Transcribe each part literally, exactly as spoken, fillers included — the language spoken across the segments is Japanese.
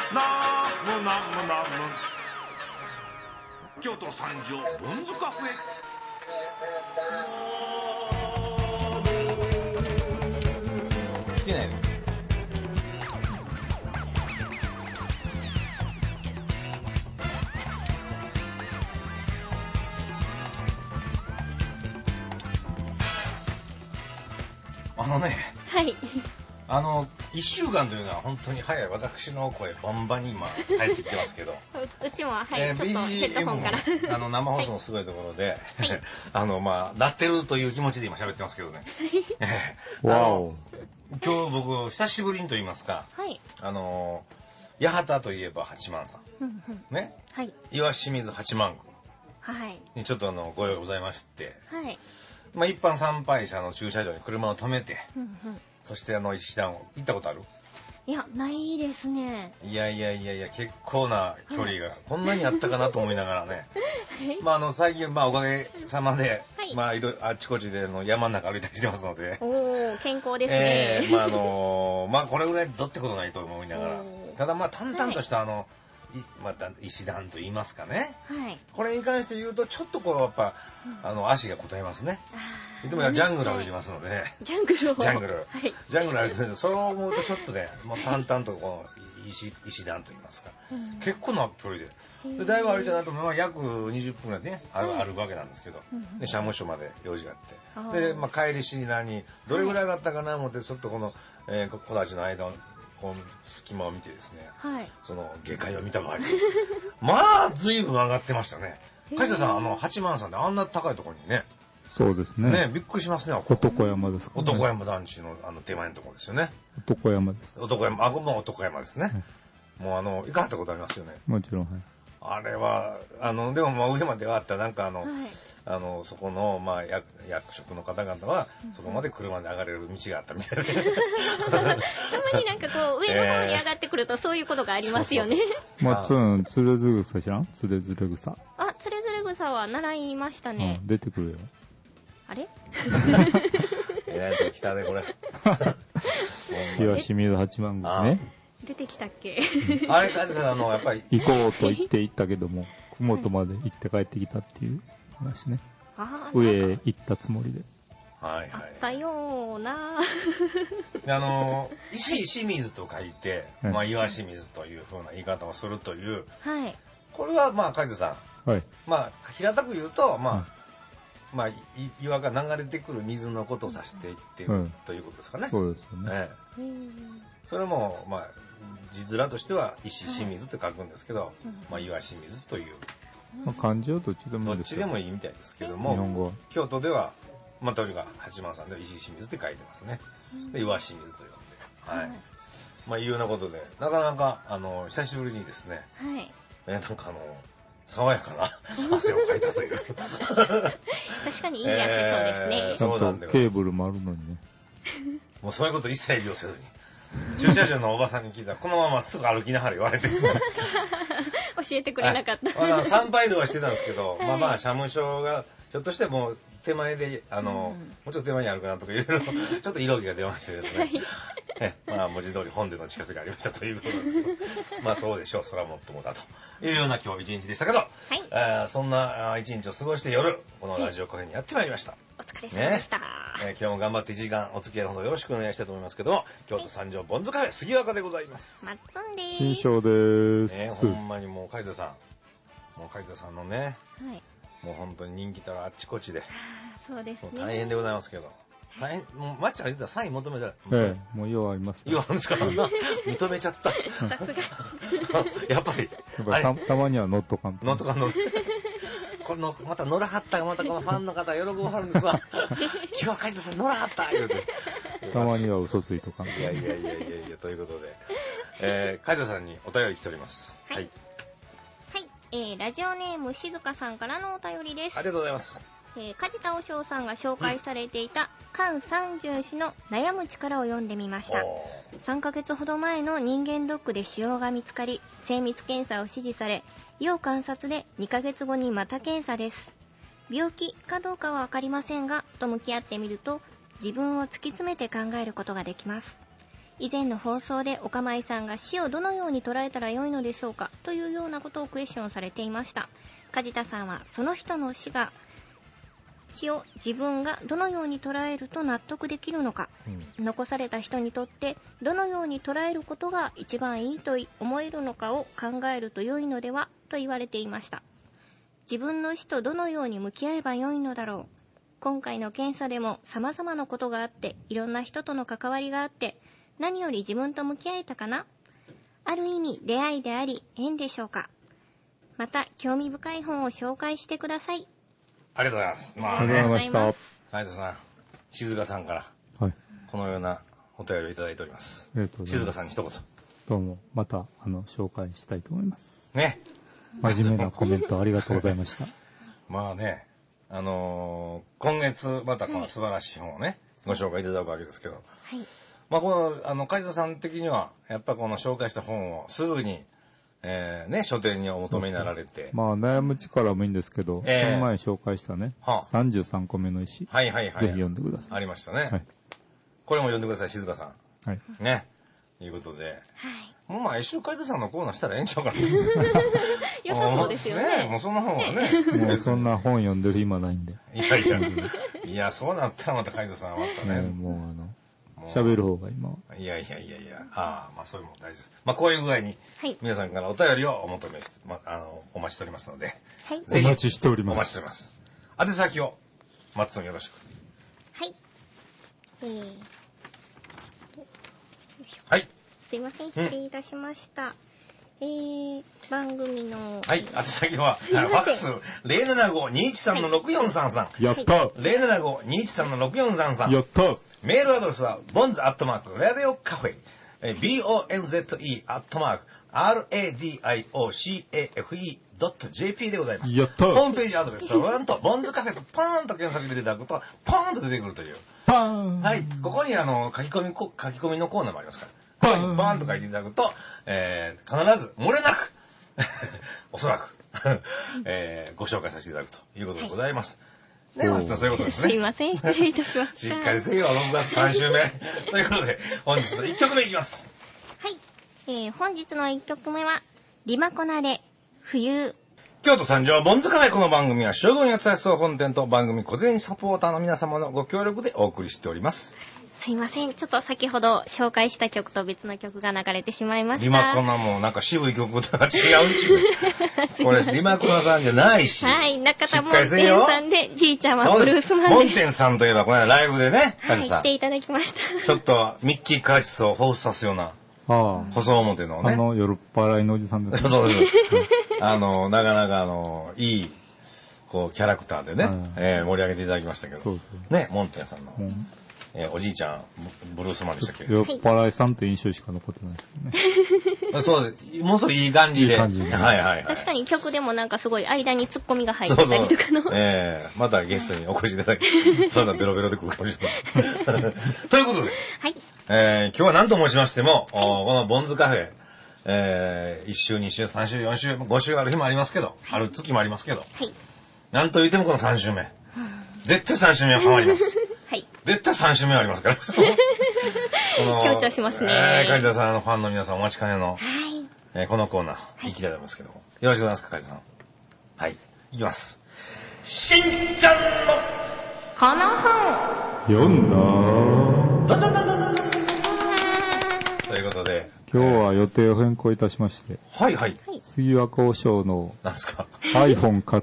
ナムナムナム京都三条ボンズカフェ。 好きなよ。あのね、 はい。 あのいっしゅうかんというのは本当に早い。私の声バンバンに今入ってきてますけどう, うちも、はい、 えー、 ちょっとヘッドホンからあの生放送のすごいところで、 はい、 あのまあ鳴ってるという気持ちで今喋ってますけどねわお。 今日僕久しぶりにと言いますか、 はい、 あの八幡といえば八幡さん、 うんうん、 ね、 はい、 岩清水八幡宮、 はい、 にちょっとあのご用意ございまして、 はい、 まあ、一般参拝者の駐車場に車を止めて、 うんうん、 そしてあの石段を行ったことある？ いや、ないですね。 いやいやいやいや、結構な距離が、はい、こんなにあったかなと思いながらねまああの最近、まあ、おかげさまで、はい、まあ、いろあちこちでの山の中歩いたりしてますので、 おー、健康ですね。 えー、まああのまあこれぐらいどってことないと思いながら、ただまあ淡々としたあの、はい、また石段と言いますかね、はい、これに関して言うとちょっとこうやっぱ、うん、あの足が答えますね。いつもはジャングルを歩きますので、ね、 ジャングルをジャングル、 はい、 ジャングル歩いてるんで、そう思うとちょっとね、もう淡々とこの 石, 石段と言いますか、うん、結構な距離で、でだいぶ歩いてないと、まあ、約にじゅっぷんぐらいでね、ある、はい、歩くわけなんですけど、うん、で社務所まで用事があって、で、まあ、帰りしなにどれぐらいだったかなと思って、ちょっとこの、えー、子たちの間をこの隙間を見てですね、はい、その下界を見た場合まあ随分上がってましたね。梶田さん、あの八幡さんであんな高いところにね。 そうですね。 ね、びっくりしますね。 男山ですかね。 男山団地のあの手前のところですよね。 男山です。 男山、あ、もう男山ですね。はい、もうあの行かはったことありますよね。 もちろん、はい。 あれはあのでもまあ上まではあったなんかあの、はい、あのそこのまあ 役, 役職の方々はそこまで車で上がれる道があったみたいな。 たまになんかこう上の方に上がってくるとそういうことがありますよね。 まあつるつれず草知らん？つれずれ草。 あ、つれずれ草は習いましたね。 うん、出てくるよ。 あれ？ えーと来たねこれ。 岩清水八幡宮ね。 出てきたっけ？ あれ、梶さん、あの、やっぱり。 行こうと言って行ったけども、ふもとまで行って帰ってきたっていう話ね。上へ行ったつもりで。 はいはい。 あったようなあの、石清水と書いて、はい、まあ、岩清水という風な言い方をするという。はい。これは、まあ、梶さん。はい。まあ、平たく言うと、まあ、うん、まあ、岩が流れてくる水のことを指していっている、うん、ということですかね。 そうですよね。 ええ、それも、まあ、字面としては石清水って書くんですけど、はい、まあ、岩清水という。 まあ、漢字はどっちでもいいですよ。 どっちでもいいみたいですけども、日本語は京都では、まあ、当時が八幡さんでは石清水って書いてますね。で、岩清水と呼んで。はい。はい、まあ、いうようなことで、なかなか、あの、久しぶりにですね、はい。えなんかあの、爽やかな汗をかいたという。 確かにいい汗そうですね。 えー、そうなんだよ。ケーブルもあるのにね。 もうそういうこと一切利用せずに。駐車場のおばさんに聞いたら、このまますぐ歩きながら言われて。教えてくれなかった。 まあ、参拝道はしてたんですけど、はい、まあまあ、社務所が、ひょっとしてもう手前で、あの、うん、もうちょっと手前にあるかなとかいろいろ、ちょっと色気が出ましてですね。はい、まあ、文字通り本殿の近くにありましたということなんですけど、まあそうでしょう、それはもっともだというような今日一日でしたけど、はい、えー、そんな一日を過ごして夜、このラジオカフェにやってまいりました。 お疲れ様でした、ねえー。今日も頑張っていちじかんお付き合いのほどよろしくお願いしたいと思いますけども、京都三条ボンズカフェ杉若でございます。 マッツンでーす。 新章でーす。 ね、ほんまにもう、海田さん、もう海田さんのね、はい、もう本当に人気たらあっちこっちで、 そうですね。 大変でございますけど。大変、もう街歩いてたらサイン求めたら、 ええ、もう用あります。 用あるんですか？認めちゃった。 さすが。 やっぱり。 やっぱり た, たまには乗っとかんと。 乗っとかんの。このまた乗らはったがまたこのファンの方喜ばはるんですわ。今日は梶田さん乗らはった言うて。 たまには嘘ついとかんと。 いやいやいやいやいやということで、えー、梶田さんにお便り来ております。 はい。はい、はい、えー、ラジオネーム静香さんからのお便りです。 ありがとうございます。 えー、梶田和尚さんが紹介されていた菅三淳氏の悩む力を読んでみました。さんかげつほど前の人間ドックで腫瘍が見つかり、精密検査を指示され、要観察でにかげつごにまた検査です。病気かどうかは分かりませんが、と向き合ってみると自分を突き詰めて考えることができます。 以前の放送で岡前さんが死をどのように捉えたらよいのでしょうかというようなことをクエスチョンされていました。梶田さんはその人の死が死を自分がどのように捉えると納得できるのか、うん、残された人にとってどのように捉えることが一番いいと思えるのかを考えると良いのではと言われていました。自分の死とどのように向き合えば良いのだろう。今回の検査でも様々なことがあって、いろんな人との関わりがあって、何より自分と向き合えたかな。ある意味出会いであり縁でしょうか。また興味深い本を紹介してください。 ありがとうございます。 まあ、ありがとうございました。 斉藤さん、静香さんから、 はい、 このようなお便りをいただいております。 ありがとうございます。 静香さんに一言。 どうも、また、あの、紹介したいと思います。 ね。 真面目なコメントありがとうございました。 まあね、あのー、今月またこの素晴らしい本をね、はい、ご紹介いただくわけですけど、はい、まあこの、あの、梶田さん的には、やっぱこの紹介した本をすぐに、えー、ね、書店にお求めになられて。そうそう、 まあ、悩む力もいいんですけど、えー、その前に紹介したね、はあ、さんじゅうさんこめの石。 はいはいはい。 ぜひ読んでください。 ありましたね。はい、これも読んでください、静香さん。 はい。 ね。ということで。はい。もう毎週梶田さんのコーナーしたらええんちゃうかな。 良さそうですよね。 ね、もうそんな本はね。 もうそんな本読んでる暇ないんで。 いやいや。いや、そうなったらまた梶田さんはまたね。 ね、もうあの、喋る方が今。 いやいやいやいや。ああ、まあそういうのも大事です。まあこういう具合に、皆さんからお便りをお求めして、ま、あの、お待ちしておりますので。 はい。 お待ちしております。 お待ちしております。宛先を、マッツンよろしく。 はい。えー、 はい。 すいません、失礼いたしました。うん、えー、番組の。 はい、宛先は、ファックス ゼロななご にいちさん ろくよんさんさん。 やった。 ゼロななご にいちさん ろくよんさんさん。 やった。 メールアドレスは、ボンズアットマーク、ラディオカフェ、ビーオーエヌゼットイー アットマーク、アールエーディーアイオーシーエーエフイードットジェーピー でございます。 やった。 ホームページアドレスは、なんと、ボンズカフェとパーンと検索入れていただくと、パーンと出てくるという。 パーン。 はい。ここにあの、書き込み、書き込みのコーナーもありますから。ここにバーンと書いていただくと、えー、必ず、漏れなく、おそらく、えー、ご紹介させていただくということでございます。はい、ね、またそういうことですね。 すいません、失礼いたしました。 しっかりせよ、ろくがつさん週目。ということで、本日のいっきょくめいきます。 はい。えー、本日のいっきょくめは、リマコナで、冬。 京都三条ボンズカフェ。この番組は将軍八つ橋総本店と番組小銭サポーターの皆様のご協力でお送りしております。 すいません。ちょっと先ほど紹介した曲と別の曲が流れてしまいました。 リマコナもなんか渋い曲とは違うっちゅう。これリマコナさんじゃないし。 はい。中田門店さんで、じいちゃんはブルースマンです。 門店さんといえばこの間ライブでね、 はい、来ていただきました。 ちょっとミッキーカーチスを彷彿さすような。 ああ、 細表のね。 あの、夜っ払いのおじさんですね。 そうです。あの、なかなかあの、いい、こう、キャラクターでね、えー、盛り上げていただきましたけど。そうそうね、モンテンさんの、うん、えー、おじいちゃん、ブルースマンでしたっけど。 酔っ払いさんという印象しか残ってないですけどね。 そうです。ものすごいいい感じで。いい感じで。はいはいはい。 確かに曲でもなんかすごい間にツッコミが入ってたりとかの。そうそうええー、またゲストにお越しいただき、そんなベロベロで来るかもしれない。ということで。はい。えー、今日は何と申しましても、はい、このボンズカフェ、えー、いっ週、に週、さん週、よん週、ご週ある日もありますけど、はい、ある月もありますけど、はい、なんと言ってもこのさん週目。絶対さん週目はハマります。はい。絶対さん週目はありますから。 強調しますね。 えー、梶田さんのファンの皆さんお待ちかねの、はいえー、このコーナー、行きたいと思いますけども。よろしくお願いしますか、梶田さん。はい。いきます。しんちゃんのこの本読んだー。どどどどどどどということで。 今日は予定を変更いたしまして。 はいはい。 杉和交渉の。 何ですか ?iPhone 買った。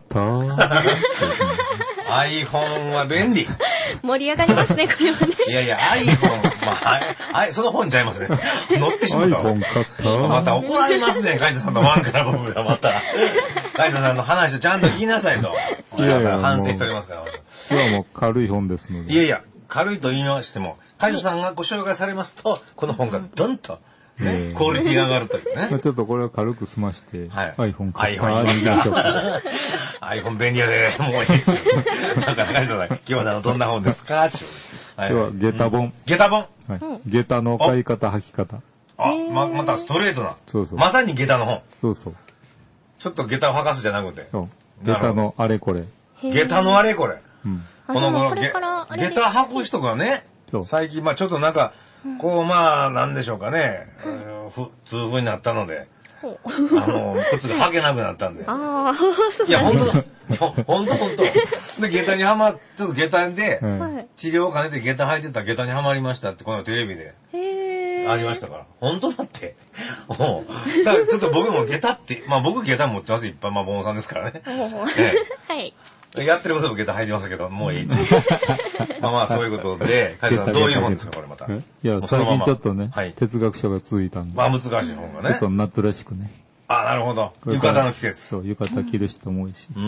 iPhone は便利。 盛り上がりますね、これはね。 いやいや、iPhone、まあ、あい、その本ちゃいますね。乗ってしまった。 iPhone 買った。 また怒られますね、カイザさんのワンから僕がまた。カイザさんの話をちゃんと聞きなさいと。いやいや、反省しておりますから。 今日はもう軽い本ですので。 いやいや、軽いと言いましても、カイザさんがご紹介されますと、この本がドンと、ね、クオリティが上がるというね。 ちょっとこれを軽く済まして、はい、iPhone 買った。 iPhone iPhone 便利やで、もういいっちゅう。だから、カイザさん、今日はどんな本ですかちゅう。 今日は下駄本。 下駄本はい。下駄の買い方、履き方。 あ、ま、またストレートな。 そうそう。 まさに下駄の本。 そうそう。 ちょっと下駄を履かすじゃなくて。 そう。下駄のあれこれ。 下駄のあれこれ。 うん。この頃、下駄履く人がね、最近、まあちょっとなんか、 こう、まあ、なんでしょうかね、うん、ふ痛風になったので、あの、靴が履けなくなったんで。 ああ、そういや、本当だ。本当本当。で、下駄にはま、ちょっと下駄で、治療を兼ねて下駄履いてたら下駄にはまりましたって、このテレビで。へー。ありましたから。本当だって。もう。だからちょっと僕も下駄って、まあ僕下駄持ってます、いっぱい。まあ、ボンさんですからね。はい。やってることも下駄履いてますけど、もういい。まあまあ、そういうことで、カイさん、どういう本ですか、これまた。いや、最近ちょっとね、哲学書が続いたんで。 まあ、難しい本がね。 ちょっと夏らしくね。 あ、なるほど。浴衣の季節。 そう、浴衣着る人も多いし。うん。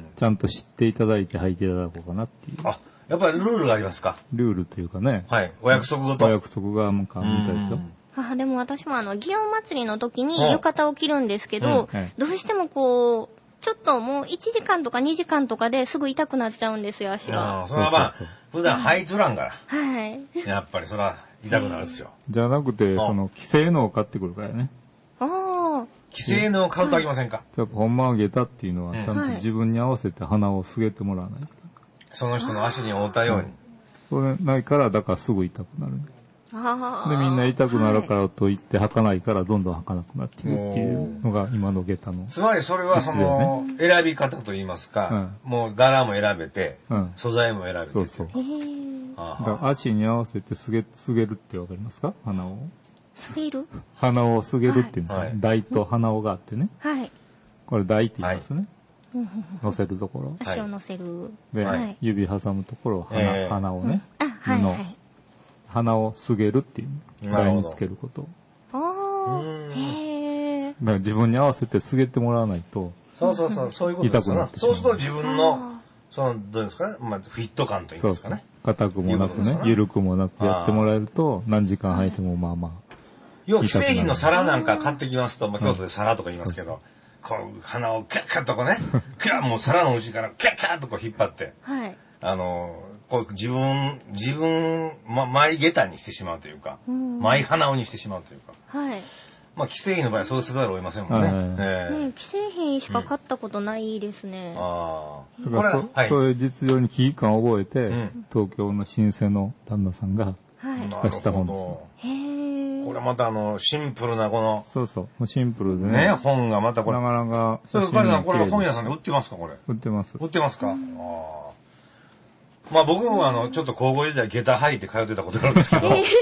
ちゃんと知っていただいて履いていただこうかなっていう。 あ、やっぱりルールがありますか？ ルールというかね。 はい。お約束ごと。 お約束がなんかみたいですよ。 あ、でも私もあの、祇園祭りの時に浴衣を着るんですけど、どうしてもこう、ちょっともういちじかんとかにじかんとかですぐ痛くなっちゃうんですよ、足が。 ああ、それはまあ、普段履いとらんから。 はい。 やっぱりそれは痛くなるっすよ。 じゃなくて、その、既製のを買ってくるからね。 ああ。 既製のを買うとあきませんか？ じゃあ、ほんまは下駄っていうのは、ちゃんと自分に合わせて鼻をすげてもらわないと。 その人の足に合うたように。 それないから、だからすぐ痛くなる。で、みんな痛くなるからといって履かないからどんどん履かなくなっているっていうのが今の下駄の。 つまりそれはその、選び方といいますか、もう柄も選べて、素材も選べて。 そうそう。だから足に合わせてすげ、すげるってわかりますか？鼻を。 すげる？ 鼻をすげるっていうんですね。台と鼻緒があってね。はい。これ台って言いますね。乗せるところ。 足を乗せる。 で、指挟むところを鼻、鼻をね。あ、はい。鼻をすげるっていう台につけること。ああ、へえ。だから自分に合わせてすげてもらわないと。 そうそうそう、そういうことですね。そうすると自分の、その、どうですかね、まあ、フィット感というんですかね。 硬くもなくね、緩くもなくやってもらえると、何時間履いてもまあまあ。 要は、既製品の皿なんか買ってきますと、まあ、京都で皿とか言いますけど、こう、鼻をキャッキャッとこうね、キャッ、もう皿の内からキャッキャッとこう引っ張って、はい。あの、こう自分、自分、ま、マイ下駄にしてしまうというか、マイ鼻緒にしてしまうというか。はい。まあ、既製品の場合はそうせざるを得ませんもんね。 ええ。既製品しか買ったことないですね。 ああ。だからそういう実情に危機感を覚えて、東京の老舗の旦那さんが出した本です。 へえ。これまたあの、シンプルなこの。 そうそう。シンプルでね。 ね、本がまたこれ。 なかなか。 そう、カリさん、これ本屋さんで売ってますか、これ。 売ってます。 売ってますか？ああ。まあ僕もあの、ちょっと高校時代下駄履いて通ってたことがあるんですけど。下駄で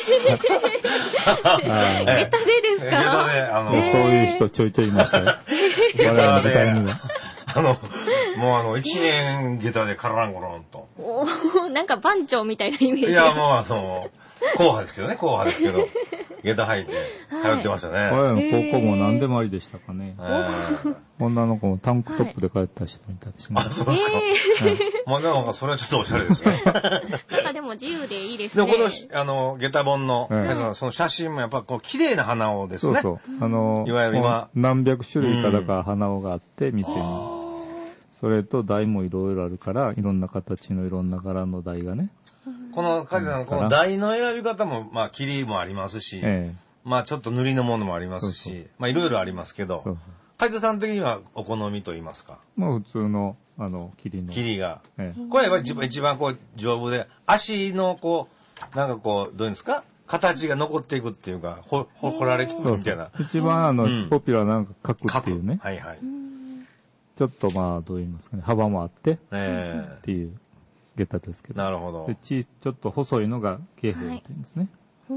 ですか？ 下駄で、あの、 そういう人ちょいちょいいましたよ。 下駄で、あの、もうあの、一年下駄でカラランコロンと。 おー、なんか番長みたいなイメージ。 いや、もうあの、硬派ですけどね、硬派ですけど、下駄履いて通ってましたね。 我々の高校も何でもありでしたかね。女の子もタンクトップで通った人もいたしね。 あ、そうですか。まあなんかそれはちょっとおしゃれですね。 なんかでも自由でいいですね。 でもこの、あの、下駄本の、その写真もやっぱこう綺麗な鼻緒ですね。 そうそう。あの、いわゆる今、何百種類かだから鼻緒があって、店に。それと台もいろいろあるから、いろんな形のいろんな柄の台がね。 この、カジさん、この台の選び方も、まあ、切りもありますし、ええ、まあ、ちょっと塗りのものもありますし、そうそう、まあ、いろいろありますけど、カジさん的にはお好みと言いますか。 まあ、普通の、あの、切りの。 切りが。ええ、これは一番、一番こう、丈夫で、足のこう、なんかこう、どういうんですか、形が残っていくっていうか、ほ、ほ、掘られていくみたいな。 一番、あの、うん、ポピュラーなんか角っていうね。 はいはい。 ちょっとまあ、どう言いますかね、幅もあって、ええ、っていう。下駄ですけど。 なるほど。 で、ち、ちょっと細いのが軽兵って言うんですね。はい、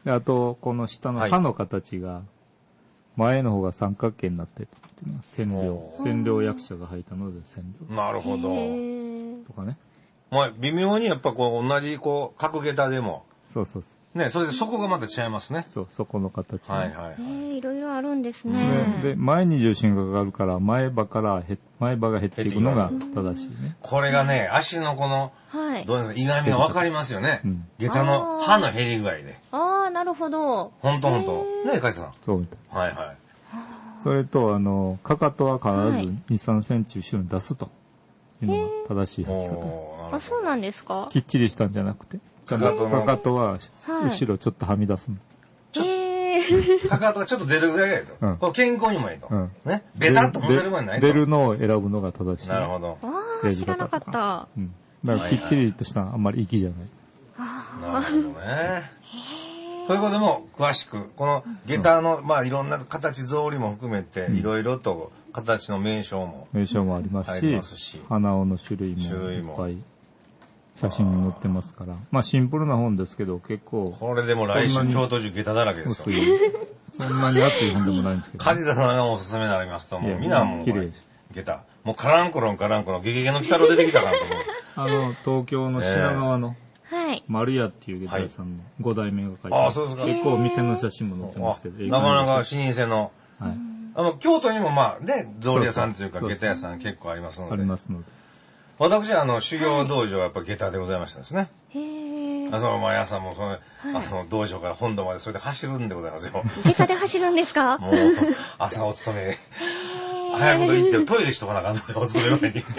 で、あと、この下の刃の形が、前の方が三角形になってるっていうのが染料。染料役者が履いたので染料。 なるほど。 とかね。 まあ、微妙にやっぱこう、同じこう、角下駄でも。 そうそうそう。 ね、それで底がまた違いますね。 そう、底の形。 はいはい、はい。 えー、いろいろあるんですね。 で、で前に重心がかかるから、前歯からへ、前歯が減っていくのが正しいね。 これがね、足のこの、はい、どうですか、いがみがわかりますよね。うん、下駄の刃の減り具合で。 ああ、なるほど。 ほんとほんと。ねえ、カイさん。 そうみたい。 はいはい。 それと、あの、かかとは必ずに、さんセンチ後ろに出すというのが正しい履き方。あ、そうなんですか？ きっちりしたんじゃなくて。かかとかかとは、後ろちょっとはみ出すの。 へぇー。 かかとがちょっと出るぐらいがいいと。うん、これ健康にもいいと。うん、ね。ベタっと乗せる前にないと。 出るのを選ぶのが正しい。 なるほど。 ああ、知らなかった。 うん。だからきっちりとしたあんまり息じゃない。 なるほどね。そういうことも詳しく、この下駄の、まあいろんな形、草履も含めて、いろいろと形の名称も。 名称もありますし、ますし花尾の種類もいっぱい写真に載ってますから。まあシンプルな本ですけど、結構。 これでも来週京都中下駄だらけですよ。 そんなに熱い本でもないんですけど。 梶田さんがおすすめになりますと、もうみんなもう、下駄。もうカランコロンカランコロン、ゲゲゲの鬼太郎出てきたかなと思う。 あの、東京の品川の、丸屋っていう下駄屋さんのご代目が書いてます。 あ、そうですか。 結構店の写真も載ってますけど。 なかなか老舗の。はい。あの、京都にもまあ、ね、草履屋さんというか下駄屋さん結構ありますので。 ありますので。 私はあの、修行道場はやっぱ下駄でございましたですね。 へー。 あその毎朝もその、あの、道場から本堂までそれで走るんでございますよ。 下駄で走るんですか？ もう、朝お勤め。早いこと言ってトイレしとかなあかんので、お勤め前に。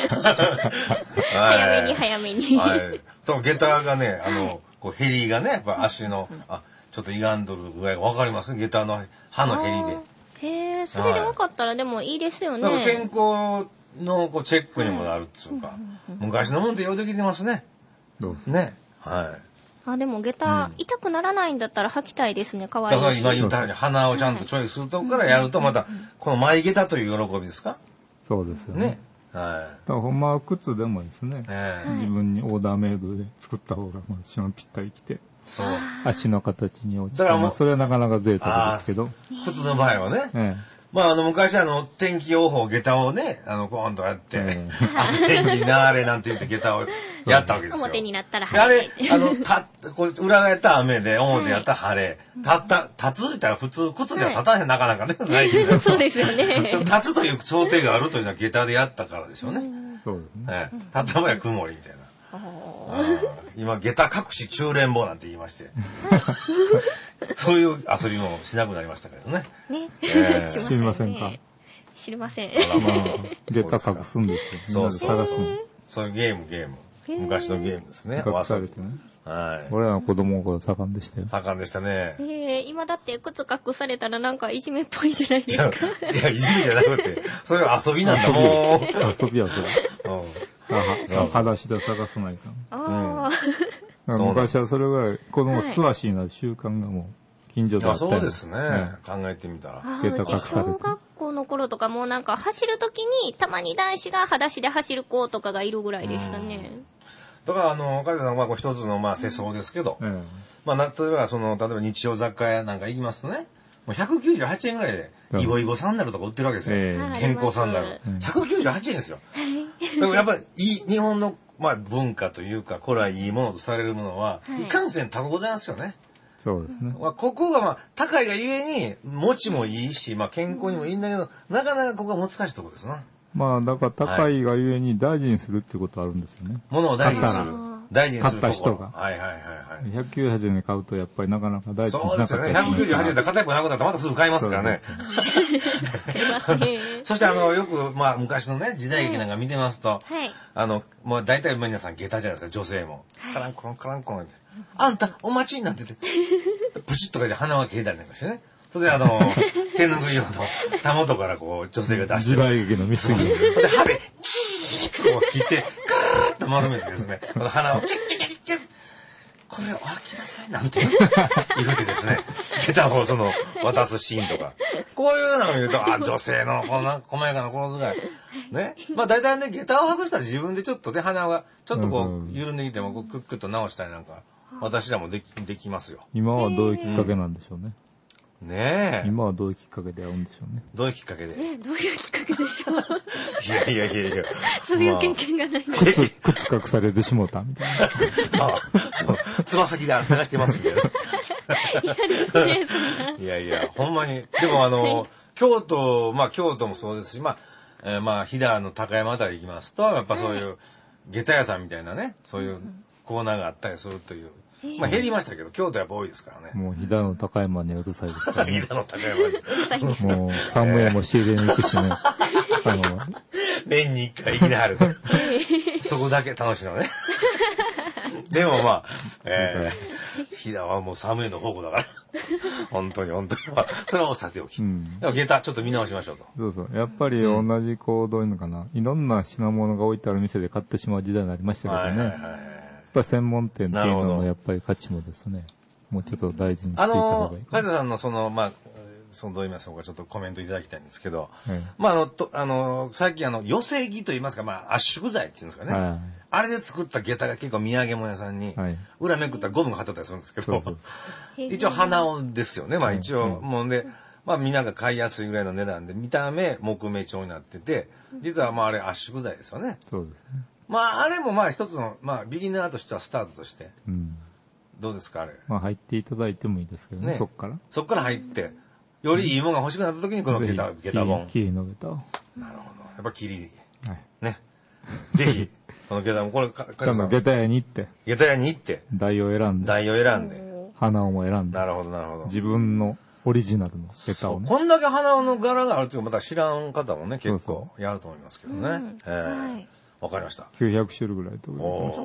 早めに早めに。 はい。と、下駄がね、あの、こう、ヘリがね、やっぱ足の、あ、ちょっと歪んどる具合がわかります下駄の刃のヘリで。 へえ、それで分かったらでもいいですよね。 なんか健康のこうチェックにもなるっつうか、昔のもんってようできてますね。 どうですね。はい。 あ、でも下駄、痛くならないんだったら履きたいですね、かわいいし。 だから今言ったように鼻をちゃんとチョイスするとこからやるとまた、この前下駄という喜びですか？ そうですよね。 ね。はい。 だからほんまは靴でもですね、自分にオーダーメイドで作った方が一番ぴったりきて、そう足の形に落ちて、だからもうそれはなかなか贅沢ですけど。 靴の場合はね。ええ、まあ、あの、昔あの、天気予報、下駄をね、あの、コーンとやって、あ、天気なーれなんて言って下駄をやったわけですよ。 表になったら晴れ。 あれ、あの、た、こう、裏がやったら雨で、表やったら晴れ。たった、立つって言ったら普通、靴では立たへん、なかなかね、ないけど。 そうですよね。 立つという想定があるというのは下駄でやったからでしょうね。 そうですね。 立った場合は曇りみたいな。今、下駄隠し中連棒なんて言いまして。そういう遊びもしなくなりましたけどね。 ね。 知りませんか？ 知りません。 下駄隠すんですよ。 そうそう。そういうゲーム、ゲーム。昔のゲームですね。 隠されてね。 はい。 俺らの子供の頃盛んでしたよ。 盛んでしたね。 ええ、今だって靴隠されたらなんかいじめっぽいじゃないですか。 いや、いじめじゃなくて、そういう遊びなんだもん。 遊び遊び。裸足で探さないかん。ああ。昔はそれぐらい、子供素足になる習慣がもう近所であったよ。 そうですね。考えてみたら。 うち小学校の頃とかもうなんか走るときにたまに男子が裸足で走る子とかがいるぐらいでしたね。 だから、あの、梶田さんはこう一つの、まあ、世相ですけど、まあ、例えば、その、例えば日用雑貨屋なんか行きますとね、もうひゃくきゅうじゅうはちえんぐらいで、イボイボサンダルとか売ってるわけですよ。健康サンダル。ひゃくきゅうじゅうはちえんですよ。でもやっぱり、いい、日本の、まあ、文化というか、これはいいものとされるものは、いかんせん高ございますよね。 そうですね。 まあ、ここが、まあ、高いがゆえに、持ちもいいし、まあ、健康にもいいんだけど、なかなかここは難しいところですな。 まあ、だから高いがゆえに大事にするっていうことあるんですよね。 ものを大事にする。大事にする。 買った人が。 はいはいはいはい。 ひゃくきゅうじゅうはちえんで買うとやっぱりなかなか大事にしなかった。 そうですよね。ひゃくきゅうじゅうはちえんで片一方なくなったらまたすぐ買いますからね。そしてあの、よく、まあ昔のね、時代劇なんか見てますと、あの、まあ大体皆さん下駄じゃないですか、女性も。カランコロンカランコロンって。あんた、お待ちになってて。プチッとかで鼻分け入れたりなんかしてね。それであの、手ぬぐい用のたもとからこう、女性が出してる。 時代劇の見過ぎ。 それで歯で、キーッとこう切って、カーッと丸めてですね、この鼻をキュッキュッキュッキュッこれを開きなさいなんて言うてですね、下駄をその、渡すシーンとか。こういうのを見ると、あ、女性のこの細やかな心遣い。ね。まあ大体ね、下駄を外したら自分でちょっとね、鼻がちょっとこう、緩んできても、こうクックッと直したりなんか、私らもでき、できますよ。 今はどういうきっかけなんでしょうね。 ねえ。 今はどういうきっかけで会うんでしょうね。 どういうきっかけでえ、どういうきっかけでしょういやいやいやいや。 そういう経験がないので。靴、靴隠されてしもうたみたいな。 ああ、そう。つま先で探してますみたいな。 嫌ですね、そんな。 いやいや、ほんまに。でもあの、はい、京都、まあ京都もそうですし、まあ、えー、まあ、飛騨の高山あたり行きますと、やっぱそういう、下駄屋さんみたいなね、そういうコーナーがあったりするという。まあ減りましたけど、京都やっぱ多いですからね。 もう、飛騨の高山にはうるさいですからね。飛騨の高山に。 もう、寒いも仕入れに行くしね。あの、 年に一回行きなはる。そこだけ楽しいのね。でもまあ、えー、飛騨はもう寒いの宝庫だから。本当に本当に。まあ、それはさておき。うん。でも下駄ちょっと見直しましょうと。 そうそう。やっぱり同じこう、どういうのかな。いろんな品物が置いてある店で買ってしまう時代になりましたけどね。はいはいはい。 ぱり専門店っていうののやっぱり価値もですね、もうちょっと大事にしていたあ方のがいい。 梶田さんのその、まあ、そのどう言いましょうか、ちょっとコメントいただきたいんですけど、 はい、 まあ、あの、とあの、最近あの、寄せ木と言いますか、まあ、圧縮材っていうんですかね。はい、あれで作った下駄が結構土産物屋さんに、はい、裏めくったらゴムが貼ってたりするんですけど、そうそう一応鼻緒ですよね。まあ一応、はい、もうで、まあみんなが買いやすいぐらいの値段で、見た目木目調になってて、実はまああれ圧縮材ですよね。 そうですね。 まああれもまあ一つの、まあビギナーとしてはスタートとして、うん、どうですかあれ。 まあ入っていただいてもいいですけどね、ねそっから。 そっから入って、よりいいものが欲しくなった時にこの下駄、下駄本。 キリの下駄を。 なるほど。やっぱキリ、はい、ね。ぜひ、この下駄も、これ、か、 かの下駄屋に行って。 下駄屋に行って。 台を選んで。 台を選んで。 鼻緒も選んで。 なるほど、なるほど。 自分のオリジナルの下駄をね。 こんだけ鼻緒の柄があるっていうのまた知らん方もね、結構やると思いますけどね。うん、えー、はい。わかりました。 きゅうひゃくしゅるぐらいと言われてました。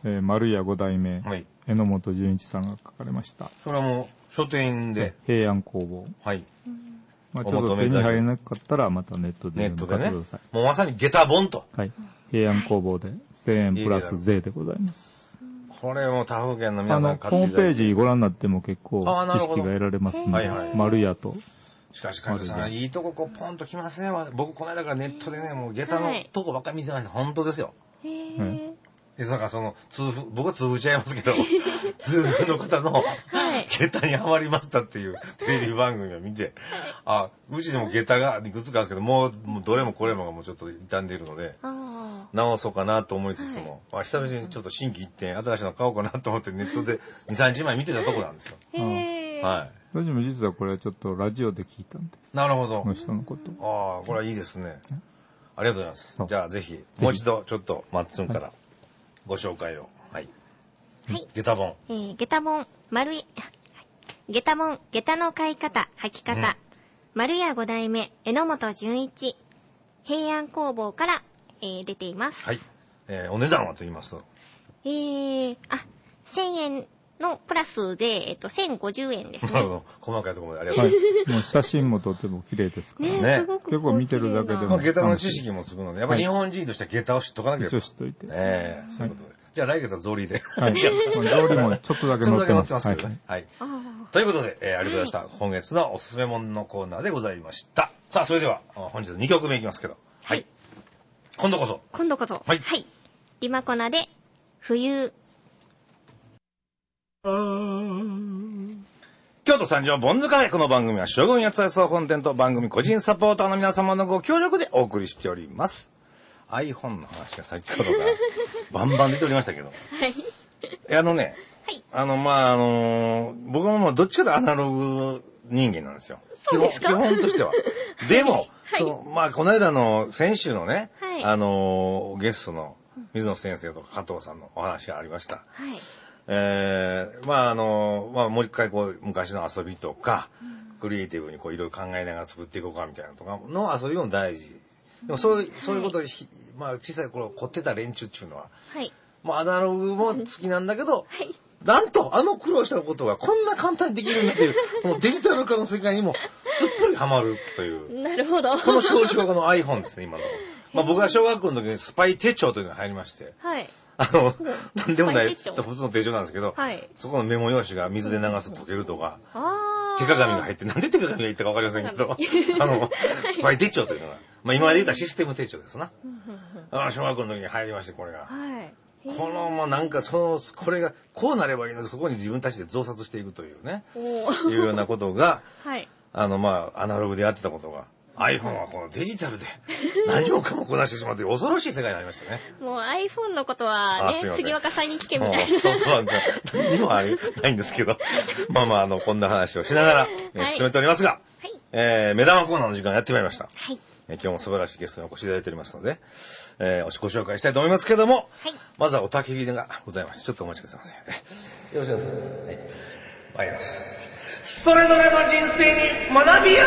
えー、丸屋五代目、はい、榎本純一さんが書かれました。 それはもう、書店で。 平安工房。 はい。 まあ、ちょっと手に入らなかったら、またネットでネットでね。もうまさに下駄本と。 はい。平安工房でせんえんプラス税でございます。 これも他府県の皆さん買っていただいて。あの、ホームページご覧になっても結構知識が得られますので、はいはい、丸屋と。 しかし、梶さん、いいとここうポンと来ますね。僕、この間からネットでね、もう下駄のとこばっかり見てました。はい、本当ですよ。へー。で、だからその、通風、僕は通風ちゃいますけど、通風の方の、下駄にはまりましたっていうテレビ番組を見て、あ、うちでも下駄がいくつかあるんですけど、もう、もうどれもこれもがもうちょっと傷んでいるので、直そうかなと思いつつも、はい、久々にちょっと新規一点、新しいの買おうかなと思ってネットでに、さんじまい見てたとこなんですよ。へー。はい。 私も実はこれはちょっとラジオで聞いたんです。 なるほど。 この人のこと。 ああ、これはいいですね。ありがとうございます。じゃあぜひ、もう一度ちょっとマッツンから、はい、ご紹介を。はい。 はい。 下駄本。 えー、下駄本、丸い、下駄本、下駄の買い方、履き方。うん、丸屋五代目、榎本純一。平安工房から、えー、出ています。 はい。えー、お値段はと言いますと。 えー、あ、せんえんのプラスで、えっと、せんごじゅうえんですね。 なるほど。細かいところまでありがとうございます。 もう写真もとても綺麗ですからね。ね、結構見てるだけでも。 下駄の知識もつくので、やっぱり日本人としては下駄を知っとかなければ。 一応知っといて。 ねえ、そういうことで。じゃあ来月は草履で。 はい。草履もちょっとだけ載ってます。 けどね。はい。ということで、えー、ありがとうございました。今月のおすすめもののコーナーでございました。さあ、それでは、本日にきょくめいきますけど。はい。今度こそ。 今度こそ。はい。はい。リマコナで、冬。 京都三条ボンズカフェ。この番組は将軍八つ総本店と番組個人サポーターの皆様のご協力でお送りしております。iPhone の話が先ほどからバンバン出ておりましたけど。はい。あのね、はい。あの、まあ、あのー、僕ももうどっちかとアナログ人間なんですよ。 そうですか？ 基本、基本としては。でも、はい、そのまあ、この間の先週のね、はい、あのー、ゲストの水野先生とか加藤さんのお話がありました。はい。えー、まあ、あのー、まあ、もう一回こう、昔の遊びとか、うん、クリエイティブにこう、いろいろ考えながら作っていこうかみたいなとかの遊びも大事。でもそういう、そういうことで、はい、まあ小さい頃凝ってた連中っていうのは、はい。まあアナログも好きなんだけど、はい。なんとあの苦労したことがこんな簡単にできるんだという、このデジタル化の世界にもすっぽりハマるという。 なるほど。 この少女がこの iPhone ですね、今の。まあ僕は小学校の時にスパイ手帳というのが入りまして、はい。あの、なんでもない、普通の手帳なんですけど、はい。そこのメモ用紙が水で流すと溶けるとか、ああ。手鏡が入って、なんで手鏡が入ったかわかりませんけど、あの、スパイ手帳というのが、まあ今まで言ったシステム手帳ですな。ああ、小学校の時に入りまして、これが。はい。この、まあなんかその、これが、こうなればいいので、そこに自分たちで増刷していくというね、いうようなことが、はい。あの、まあ、アナログでやってたことが、iPhone はこのデジタルで何もかもこなしてしまうという恐ろしい世界になりましたね。 もう iPhone のことはね、杉岡さんに聞けみたいな。 そうそうなんか、何もあれないんですけど、まあまあ、あの、こんな話をしながら、はい、進めておりますが、はい、えー、目玉コーナーの時間やってまいりました。はい、えー、今日も素晴らしいゲストにお越しいただいておりますので、えー、ご紹介したいと思いますけれども、はい、まずはお焚き火がございまして、ちょっとお待ちくださいませ。よろしくお願いします。はい。参ります。それぞれの人生に学びあり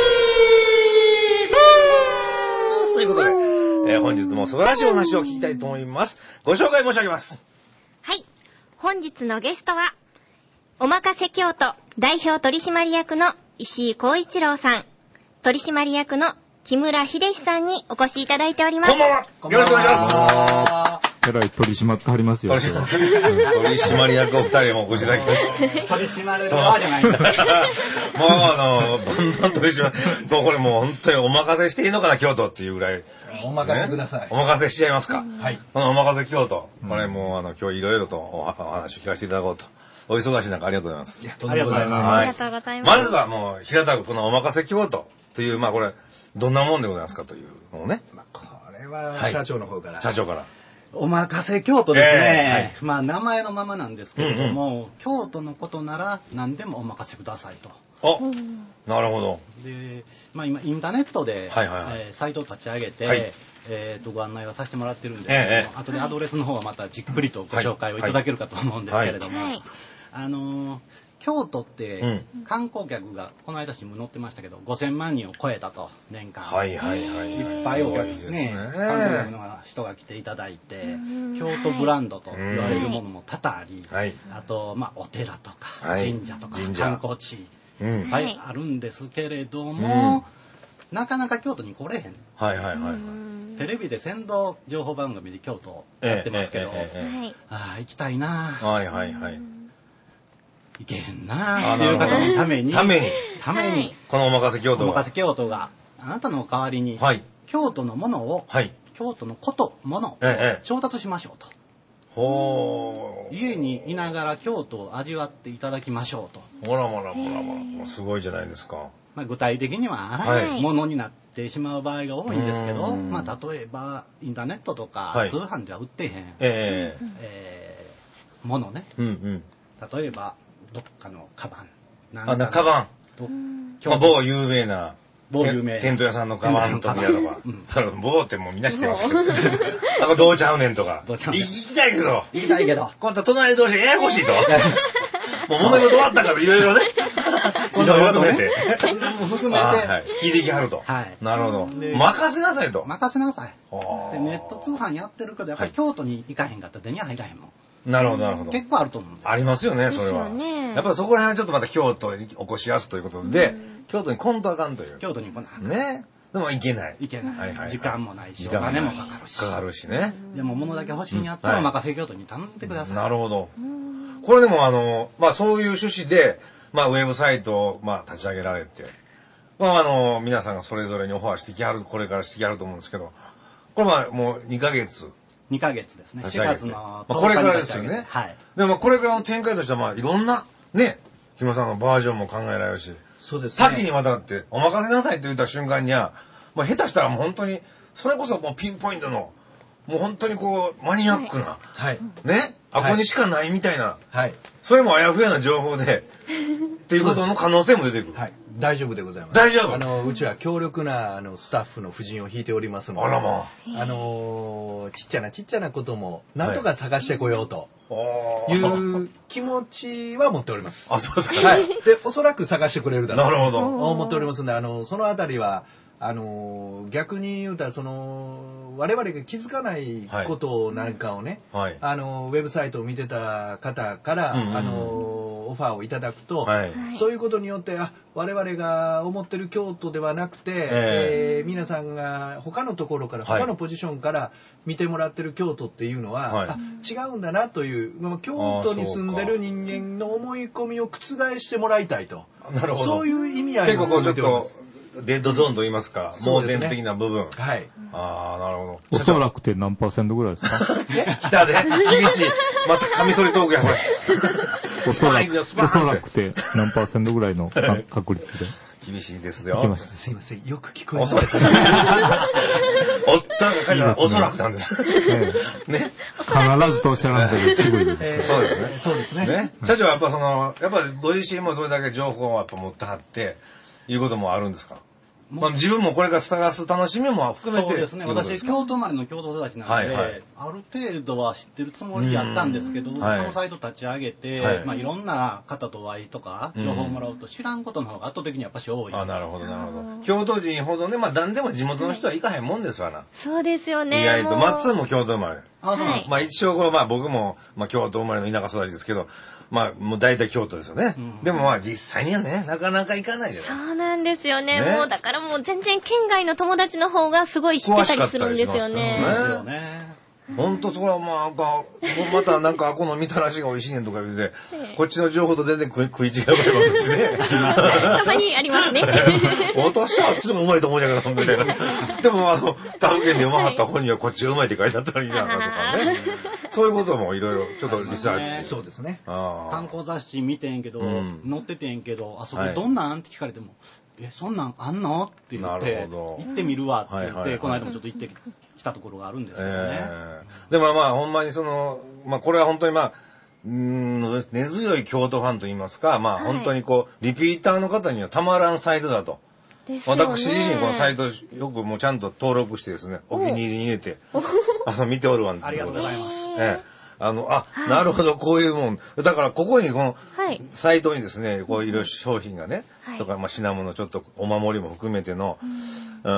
ということで、えー、本日も素晴らしいお話を聞きたいと思います。ご紹介申し上げます。 はい。本日のゲストは、おまかせ京都代表取締役の石井光一郎さん、取締役の木村秀史さんにお越しいただいております。 こんばんは。よろしくお願いします。 よえらい取り締まってはりますよ。 取り締役を二人もこちらに来て。 取り締まれる側じゃないんです。 もうあの、バンバン取り締まる。もうこれもう本当にお任せしていいのかな、京都っていうぐらい。 お任せください。 ね、お任せしちゃいますか。 はい。 このお任せ京都。これもうあの、今日いろいろとお話を聞かせていただこうと。お忙しい中ありがとうございます。 ありがとうございます。 ありがとうございます。 まずはもう、平たくこのお任せ京都という、まあこれ、どんなもんでございますかというのをね。 まあ、これは社長の方から。はい、 社長から。 お任せ京都ですね。えーはい、まあ名前のままなんですけれども、うんうん、京都のことなら何でもお任せくださいと。 あ、なるほど。 で、まあ今インターネットで、はいはいはい、えー、サイトを立ち上げて、はい、えー、とご案内をさせてもらってるんですけども、えー、後でアドレスの方はまたじっくりとご紹介をいただけるかと思うんですけれども、はいはい、あのー、京都って観光客がこの間新聞載ってましたけどごせんまんにんを超えたと年間、 はいはいはい、 いっぱいお客ですね、観光客の人が来ていただいて京都ブランドと言われるものも多々あり、はい、あと、まあ、お寺とか神社とか観光地いっぱいあるんですけれども、うん、なかなか京都に来れへん、 はいはいはいはい、 テレビで先導情報番組で京都やってますけど、えええええ、ああ行きたいな、 はいはいはい、 いけへんなっていう方のために、 ために、 ために、 このお任せ京都が、お任せ京都が、あなたの代わりに、はい、京都のものを、はい、京都のこと、ものを調達しましょうと。 ほー。 家にいながら京都を味わっていただきましょうと。 ほらほらほらほら、すごいじゃないですか。 まあ、具体的には、はい、ものになってしまう場合が多いんですけど、まあ、例えば、インターネットとか、はい、通販では売ってへん、えーえー、ものね。うんうん、例えば、どっかのカバン。 なんかあ、カバン。まあ、某有名な。 某有名な。 テント屋さんのカバンとか。うん、某ってもうみんな知ってますけど。なんかどうちゃうねんとか。どうちゃうねん。行きたいけど。 行きたいけど。 今度隣同士ややこしいと。もう物事終わったからいろいろね。そんなの含めて。 含めて。 聞いていきはると。はい。なるほど。任せなさいと。 任せなさい。で、ネット通販やってるけど、やっぱり京都に行かへんかったら手には入らへんもん。 なるほど、なるほど。 結構あると思うんです。 ありますよね、それは。やっぱりそこら辺はちょっとまた京都に起こしやすということで、京都に来んとあかんという。 京都に来なあかん。 ね。でも行けない。 行けない。時間もないし、お金もかかるし。 かかるしね。 でも物だけ欲しいんやったら、任せ京都に頼んでください。 なるほど。これでもあの、まあそういう趣旨で、まあウェブサイトをまあ立ち上げられて、まああの、皆さんがそれぞれにオファーしてきはる、これからしてきはると思うんですけど、これまあもうにかげつ。 にかげつですね。しがつの。 まあ、これからですよね。はい。でもこれからの展開としては、まあいろんな、ね、木村さんのバージョンも考えられるし、 そうですね。 多岐にわたって、お任せなさいって言った瞬間には、まあ下手したらもう本当に、それこそもうピンポイントの、もう本当にこう、マニアックな、はい。ね、あ、ここにしかないみたいな、はい。それもあやふやな情報で、っていうことの可能性も出てくる。 はい。大丈夫でございます。 大丈夫。 あの、うちは強力な、あの、スタッフの婦人を引いておりますので。 あらまあ。あの、ちっちゃなちっちゃなことも、なんとか探してこようと。いう気持ちは持っております。 あ、そうですか。 はい。で、おそらく探してくれるだろう。 なるほど。 思っておりますので、あの、そのあたりは、あの逆に言うたらその我々が気づかないことなんかをね、はい、あのウェブサイトを見てた方から、うんうん、あのオファーをいただくと、はい、そういうことによってあ我々が思ってる京都ではなくて、えーえー、皆さんが他のところから、はい、他のポジションから見てもらってる京都っていうのは、はい、あ違うんだなという、まあ、京都に住んでる人間の思い込みを覆してもらいたいと。 なるほど。 そういう意味合いを持っております。 デッドゾーンと言いますか、盲点的な部分。はい。ああ、なるほど。 おそらくて何パーセントぐらいですか？ 来たで、厳しい。またカミソリトークや、これ。 おそらく、おそらくて何パーセントぐらいの確率で。 厳しいですよ。 いきます。すいません、よく聞こえます。 おそらく。おったんが書いてあるおそらくなんです。 ね。必ずとおっしゃらないとすぐに。 そうですね。 そうですね。 社長はやっぱその、やっぱご自身もそれだけ情報をやっぱ持ってはって、いうこともあるんですか？まあ、自分もこれから探す楽しみも含めて。 そうですね。私、京都生まれの京都育ちなので、はいはい、ある程度は知ってるつもりやったんですけど、このサイト立ち上げて、はいまあ、いろんな方とお会いとか、情報をもらうと知らんことの方が圧倒的にやっぱし多い。 あ、なるほど、なるほど。京都人ほどね、まあ、何でも地元の人は行かへんもんですわな。 そうですよね。 意外と。松も京都生まれ。 あ、そうなんです。 まあ、一応、これ、まあ、僕も、まあ、京都生まれの田舎育ちですけど、まあ、もう大体京都ですよね。うん、でもまあ、実際にはね、なかなか行かないじゃない。 そうなんですよね。ねもう、だからもう全然県外の友達の方がすごい知ってたりするんですよね。 そうですよね。 ほんとそれはまあ、またなんかこのみたらしが美味しいねんとか言うて、こっちの情報と全然食い食い違うこともあるしね。 たまにありますね。 私はあっちでもうまいと思うんやけど、みたいな。でもあの、他府県でうまかった本にはこっちがうまいって書いてあったらいいなとかね。そういうこともいろいろちょっとリサーチ。 そうですね。 観光雑誌見てんけど、載っててんけど、あそこどんなんって聞かれても、え、そんなんあんのって言って、行ってみるわって言って、この間もちょっと行ってきたところがあるんですよね。 でもまあほんまにその、まあこれは本当にまあ、うーん、根強い京都ファンといいますか、まあ本当にこう、リピーターの方にはたまらんサイトだと。私自身このサイトよくもうちゃんと登録してですね、お気に入りに入れて、あの、見ておるわんで。 ありがとうございます。 ねあの、あ、はい、なるほど、こういうもん。だから、ここに、この、サイトにですね、こういろいろ商品がね、はい、とか、まあ、品物、ちょっとお守りも含めての、うん、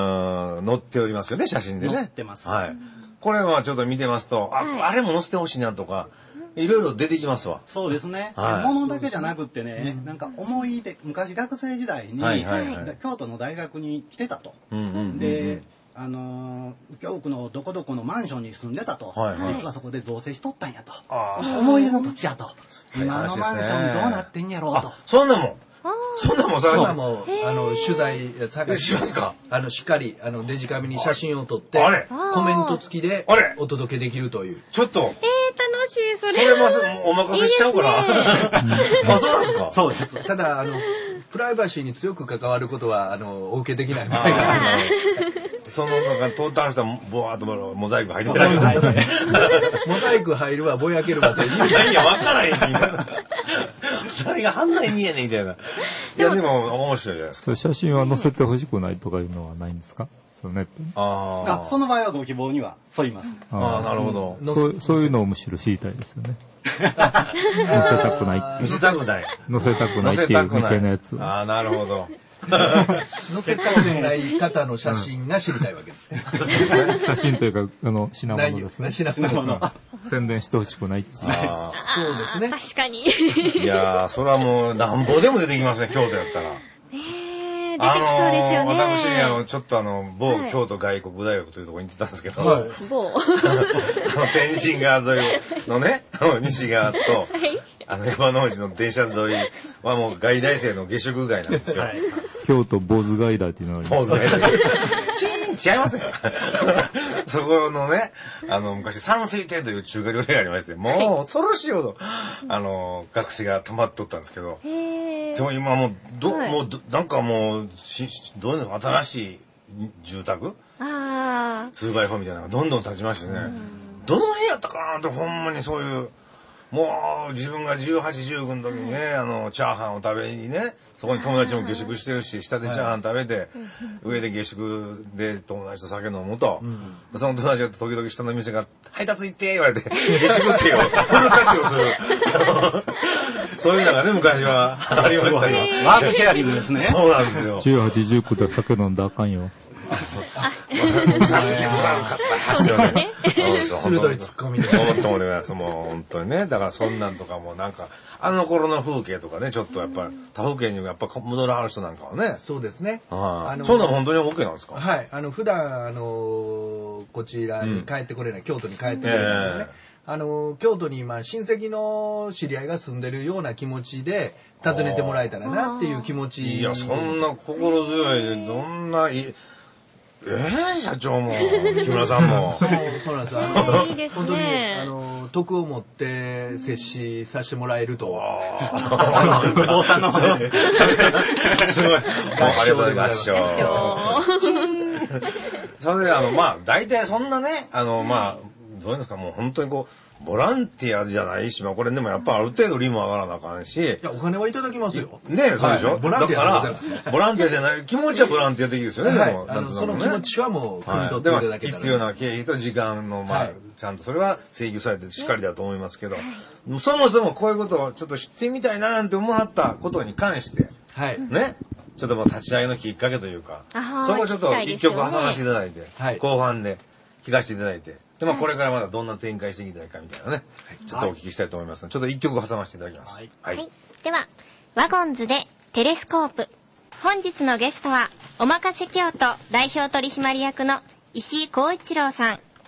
うん載っておりますよね、写真でね。 載ってます。 はい。これはちょっと見てますと、あ、はい、あれも載せてほしいなとか、いろいろ出てきますわ。 そうですね。はい、物だけじゃなくってね、なんか思い出、昔学生時代に、はいはいはい、京都の大学に来てたと。うんうんうんうん、で、あのー、京区のどこどこのマンションに住んでたと、はいはい、実はそこで造成しとったんやと、思い出の土地やと、今のマンションどうなってんやろうと。 そんなもんそんなもんそんなもんあの取材しますか。 あのしっかりあのデジカメに写真を撮ってコメント付きでお届けできるという。 ちょっとえー、楽しいそれ。 それまずお任せしちゃうから。あ、そうなんですか。 そうです。 ただあのプライバシーに強く関わることはあのお受けできないみたいな。 そのなんか通った人はボワーッとモザイク入ってないけど、 モザイク入るわぼやけるわって意味何や分からへんしみたいな。誰が判断にやねんみたいな。いやでも面白いじゃないですか。 写真は載せてほしくないとかいうのはないんですか。そのネットに。 ああ。その場合はご希望には沿います。 ああなるほど。 そうそういうのをむしろ知りたいですよね。載せたくない。 見せたくない。 載せたくないっていう店のやつ。 ああなるほど。 載せたくない方の写真が知りたいわけですね。 写真というかあの品物ですね。 品物。 宣伝してほしくない。 あそうですね。 確かに。 いやーそれはもうなんぼでも出てきますね京都やったら。 出てきそうですよね。 あのー、私あのちょっとあの某京都外国大学というところに行ってたんですけど、 はい、某あの天神川沿いのね西側と、はい、あの山王子の電車沿いはもう外大生の下宿街なんですよ。はい、 京都坊主街だっていうのがあります。 坊主街だ。チーン違いますよ。そこのねあの昔山水亭という中華料理がありまして、もう恐ろしいほどあの学生が泊まっとったんですけど。でも今もうど、はい、もうなんかもうしどういうの新しい住宅あツーバイフォーみたいなのがどんどん建ちましてね、うん、どの辺やったかなってほんまにそういうもう自分がじゅうはち、じゅうきゅうの時にね、はい、あのチャーハンを食べにねそこに友達も下宿してるし下でチャーハン食べて、はい、上で下宿で友達と酒飲むと、うん、その友達が時々下の店が配達行って言われて下宿生をフル活用するそういうのがね昔はありましたよ。 ワークシェアリングですね。 そうなんですよ。 じゅうはち、じゅうきゅうで酒飲んだらあかんよ。 鋭いツッコミで。 思っております。もう本当にね。だからそんなんとかもなんか、あの頃の風景とかね、ちょっとやっぱり他府県にもやっぱ戻らはる人なんかはね。 そうですね。 あのそんなの本当に OK なんですか？ はい。あの、普段、あの、こちらに帰ってこれない、うん、京都に帰ってこれないのでね。えーあの京都に今親戚の知り合いが住んでるような気持ちで訪ねてもらえたらなっていう気持ち。 いやそんな心強いでどんないえー、社長も木村さんもそうなんですよ。あのいいですね、本当にあの徳を持って接しさせてもらえるとは。 不動産の方で。 すごい。ありがとうございます。合唱。それであのまあ大体そんなねあのまあ。どういうんですかもう本当にこうボランティアじゃないしまあこれでもやっぱある程度利も上がらなあかんしいやお金はいただきますよねえそうでしょ、はい、 ボランティアだからボランティアじゃない気持ちはボランティア的ですよね、 はい、 でもあのその気持ちはもう汲み取っていただけたら、はい、でも必要な経費と時間のまあ、はい、ちゃんとそれは請求されてしっかりだと思いますけど、はい、そもそもこういうことをちょっと知ってみたいななんて思わはったことに関して、はい、ねちょっともう立ち上げのきっかけというかそこをちょっと一曲挟ませていただいて、はい、後半で聞かせていただいてでまあ、これからまだどんな展開していきたいかみたいなね、はい、ちょっとお聞きしたいと思いますので、ちょっと一曲挟ませていただきます。はい。 はいはい、では、ワゴンズでテレスコープ。本日のゲストは、おまかせ京都代表取締役の石井光一郎さん。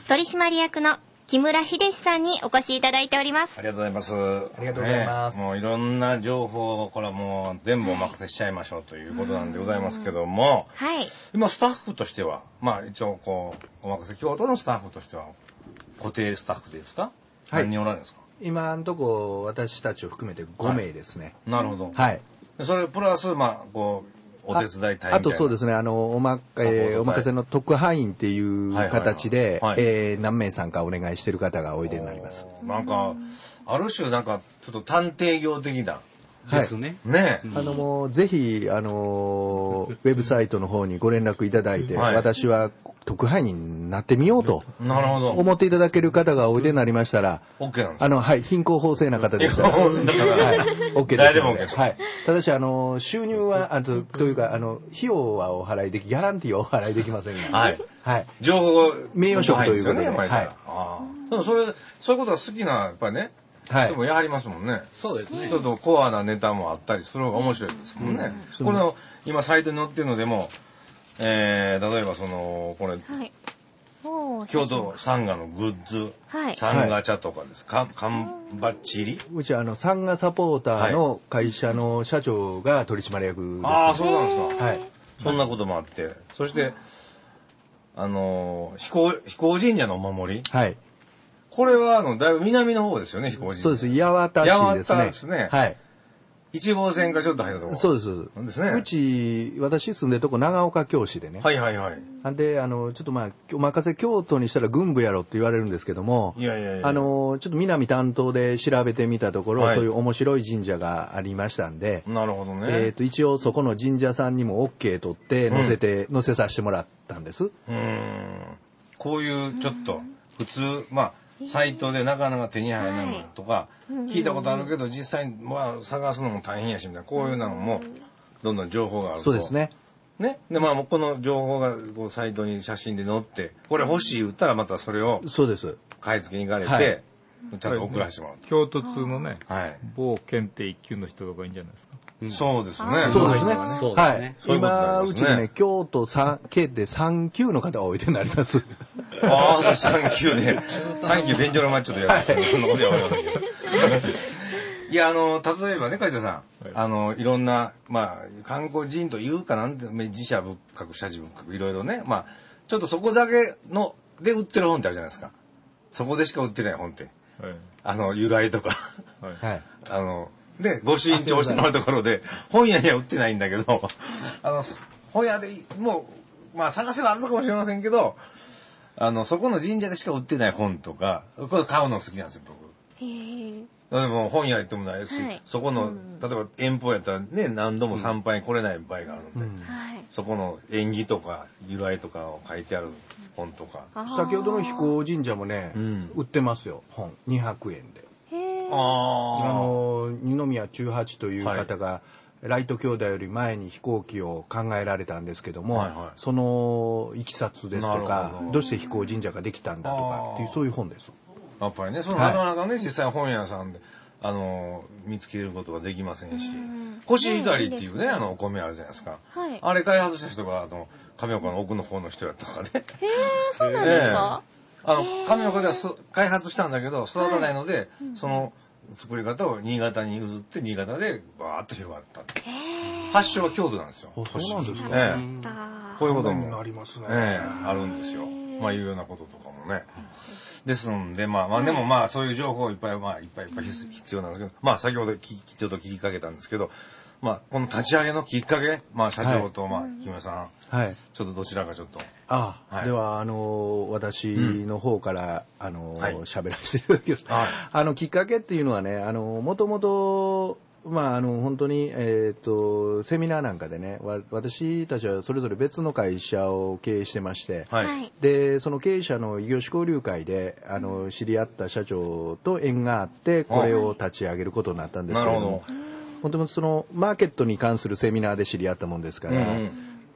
取締役の木村秀さんにお越しいただいております。 ありがとうございます。 ありがとうございます。 ね、もういろんな情報をこれはもう全部お任せしちゃいましょうということなんでございますけども、 はい。 今スタッフとしては、まあ一応こうお任せ京都のスタッフとしては固定スタッフですか？はい。何人おられるんですか？ 今のとこ私たちを含めてごめいですね。 はい、なるほど。 はい。 それプラスまあこうお手伝い隊みたいな あ, あとそうですね、あのおま、えー、お任せの特派員っていう形で、えー、何名さんかお願いしている方がおいでになります。 なんかある種なんかちょっと探偵業的な。 ですね。 ね、 あのもうぜひあのウェブサイトの方にご連絡いただいて、はい、私は特派員になってみようと思っていただける方がおいでになりましたら、 OK なんですか？ あのはい貧困法制な方でしたら、はい、OK です。 誰でも OK。 はい。ただしあの収入はあとというかあの費用はお払いできギャランティーはお払いできませんが、 はいはい。 情報名誉職ということで、 ね、はい。ああ。でもそれそういうことが好きなやっぱりね。はい、でもやはりますもんね。 そうですね。 ちょっとコアなネタもあったりする方が面白いですもんね。うん、これの今サイトに載ってるのでも、えー、例えばそのこれ、はい、京都サンガのグッズ、はい、サンガ茶とかですか、缶バッチ入り？ うちはあのサンガサポーターの会社の社長が取締役です。 ああ、そうなんですか。 はい。 そんなこともあって、そしてあの飛行飛行神社のお守り。 はい。 これはあのだいぶ南の方ですよね、飛行神社。 そうです。八幡市ですね。 八幡ですね。 はい。 いち号線からちょっと入ったところ。 そうです。 ですね。 うち、私住んでるとこ長岡京市でね。 はいはいはい。 んで、あの、ちょっとまあ、お任せ京都にしたら軍部やろって言われるんですけども、 いやいやいや。 あの、ちょっと南担当で調べてみたところ、はい、そういう面白い神社がありましたんで、 なるほどね。 えっと、一応そこの神社さんにも OK 取って載せて、うん、載せさせてもらったんです。 うーん。こういうちょっと、普通、まあ、サイトでなかなか手に入らないものとか、はい、聞いたことあるけど実際にまあ探すのも大変やしみたいな、こういうのもどんどん情報があると。 そうですね。 ね。でまあこの情報がこうサイトに写真で載って、これ欲しい言ったらまたそれをそうです。 買い付けに行かれて、はい、ちゃんと送らせてもらう。 京都通のね、 はい、 某検定一級の人とかいいんじゃないですか。 うん、そうですね。 そうですね。 そうですね。 今、うちにね、京都検定さん級の方がおいでになります。 ああ、さん級で。さん級便所のマッチョでやるんですけど、そんなことは思いませんけど。いや、あの、例えばね、梶田さん、はい、あの、いろんな、まあ、観光人というかなんて、自社仏閣、社寺仏閣、いろいろね、まあ、ちょっとそこだけの、で売ってる本ってあるじゃないですか。そこでしか売ってない本って。はい、あの、由来とか。はい。あの、で、ご朱印帳してもらうところで、本屋には売ってないんだけど、あの、本屋で、もう、まあ探せばあるのかもしれませんけど、あの、そこの神社でしか売ってない本とか、これ買うの好きなんですよ、僕。へぇー。でも本屋行ってもないし、はい、そこの、うん、例えば遠方やったらね、何度も参拝に来れない場合があるので、うん、そこの縁起とか由来とかを書いてある本とか。 先ほどの飛行神社もね、うん、売ってますよ、本。にひゃくえんで。 ああの二宮中八という方が、はい、ライト兄弟より前に飛行機を考えられたんですけども、はいはい、そのいきさつですとか ど, どうして飛行神社ができたんだとかっていうそういう本です。 やっぱりね、そのなかなかね、はい、実際本屋さんであの見つけることができませんし、んコシヒカリっていうね、あのお米あるじゃないですか、はい、あれ開発した人があの亀岡の奥の方の人やったからね。へえ、そうなんですか。 あの亀岡では開発したんだけど育たないので、はい、その作り方を新潟に譲って新潟でバーッと広がった。発祥は京都なんですよ。 そうなんですか。 ええ、こういうこともありますね。 ええ、あるんですよ。まあいうようなこととかもね。ですのでまあまあでもまあそういう情報いっぱいまあいっぱいいっぱい必要なんですけど、まあ先ほどきちょっと聞きかけたんですけど。まあ、この立ち上げのきっかけ、まあ、社長と、まあ、木村さん、はい、ちょっとどちらかちょっと。 ああ、はい、では、あの、私の方から、うん、あの、喋、はい、らせていただきます。はい、あの、きっかけっていうのはね、あの、もともと、まあ、あの、本当に、えっと、セミナーなんかでね、わ私たちはそれぞれ別の会社を経営してまして、はい、で、その経営者の異業種交流会で、あの、知り合った社長と縁があって、これを立ち上げることになったんですけれども、もともとそのマーケットに関するセミナーで知り合ったもんですから、うん、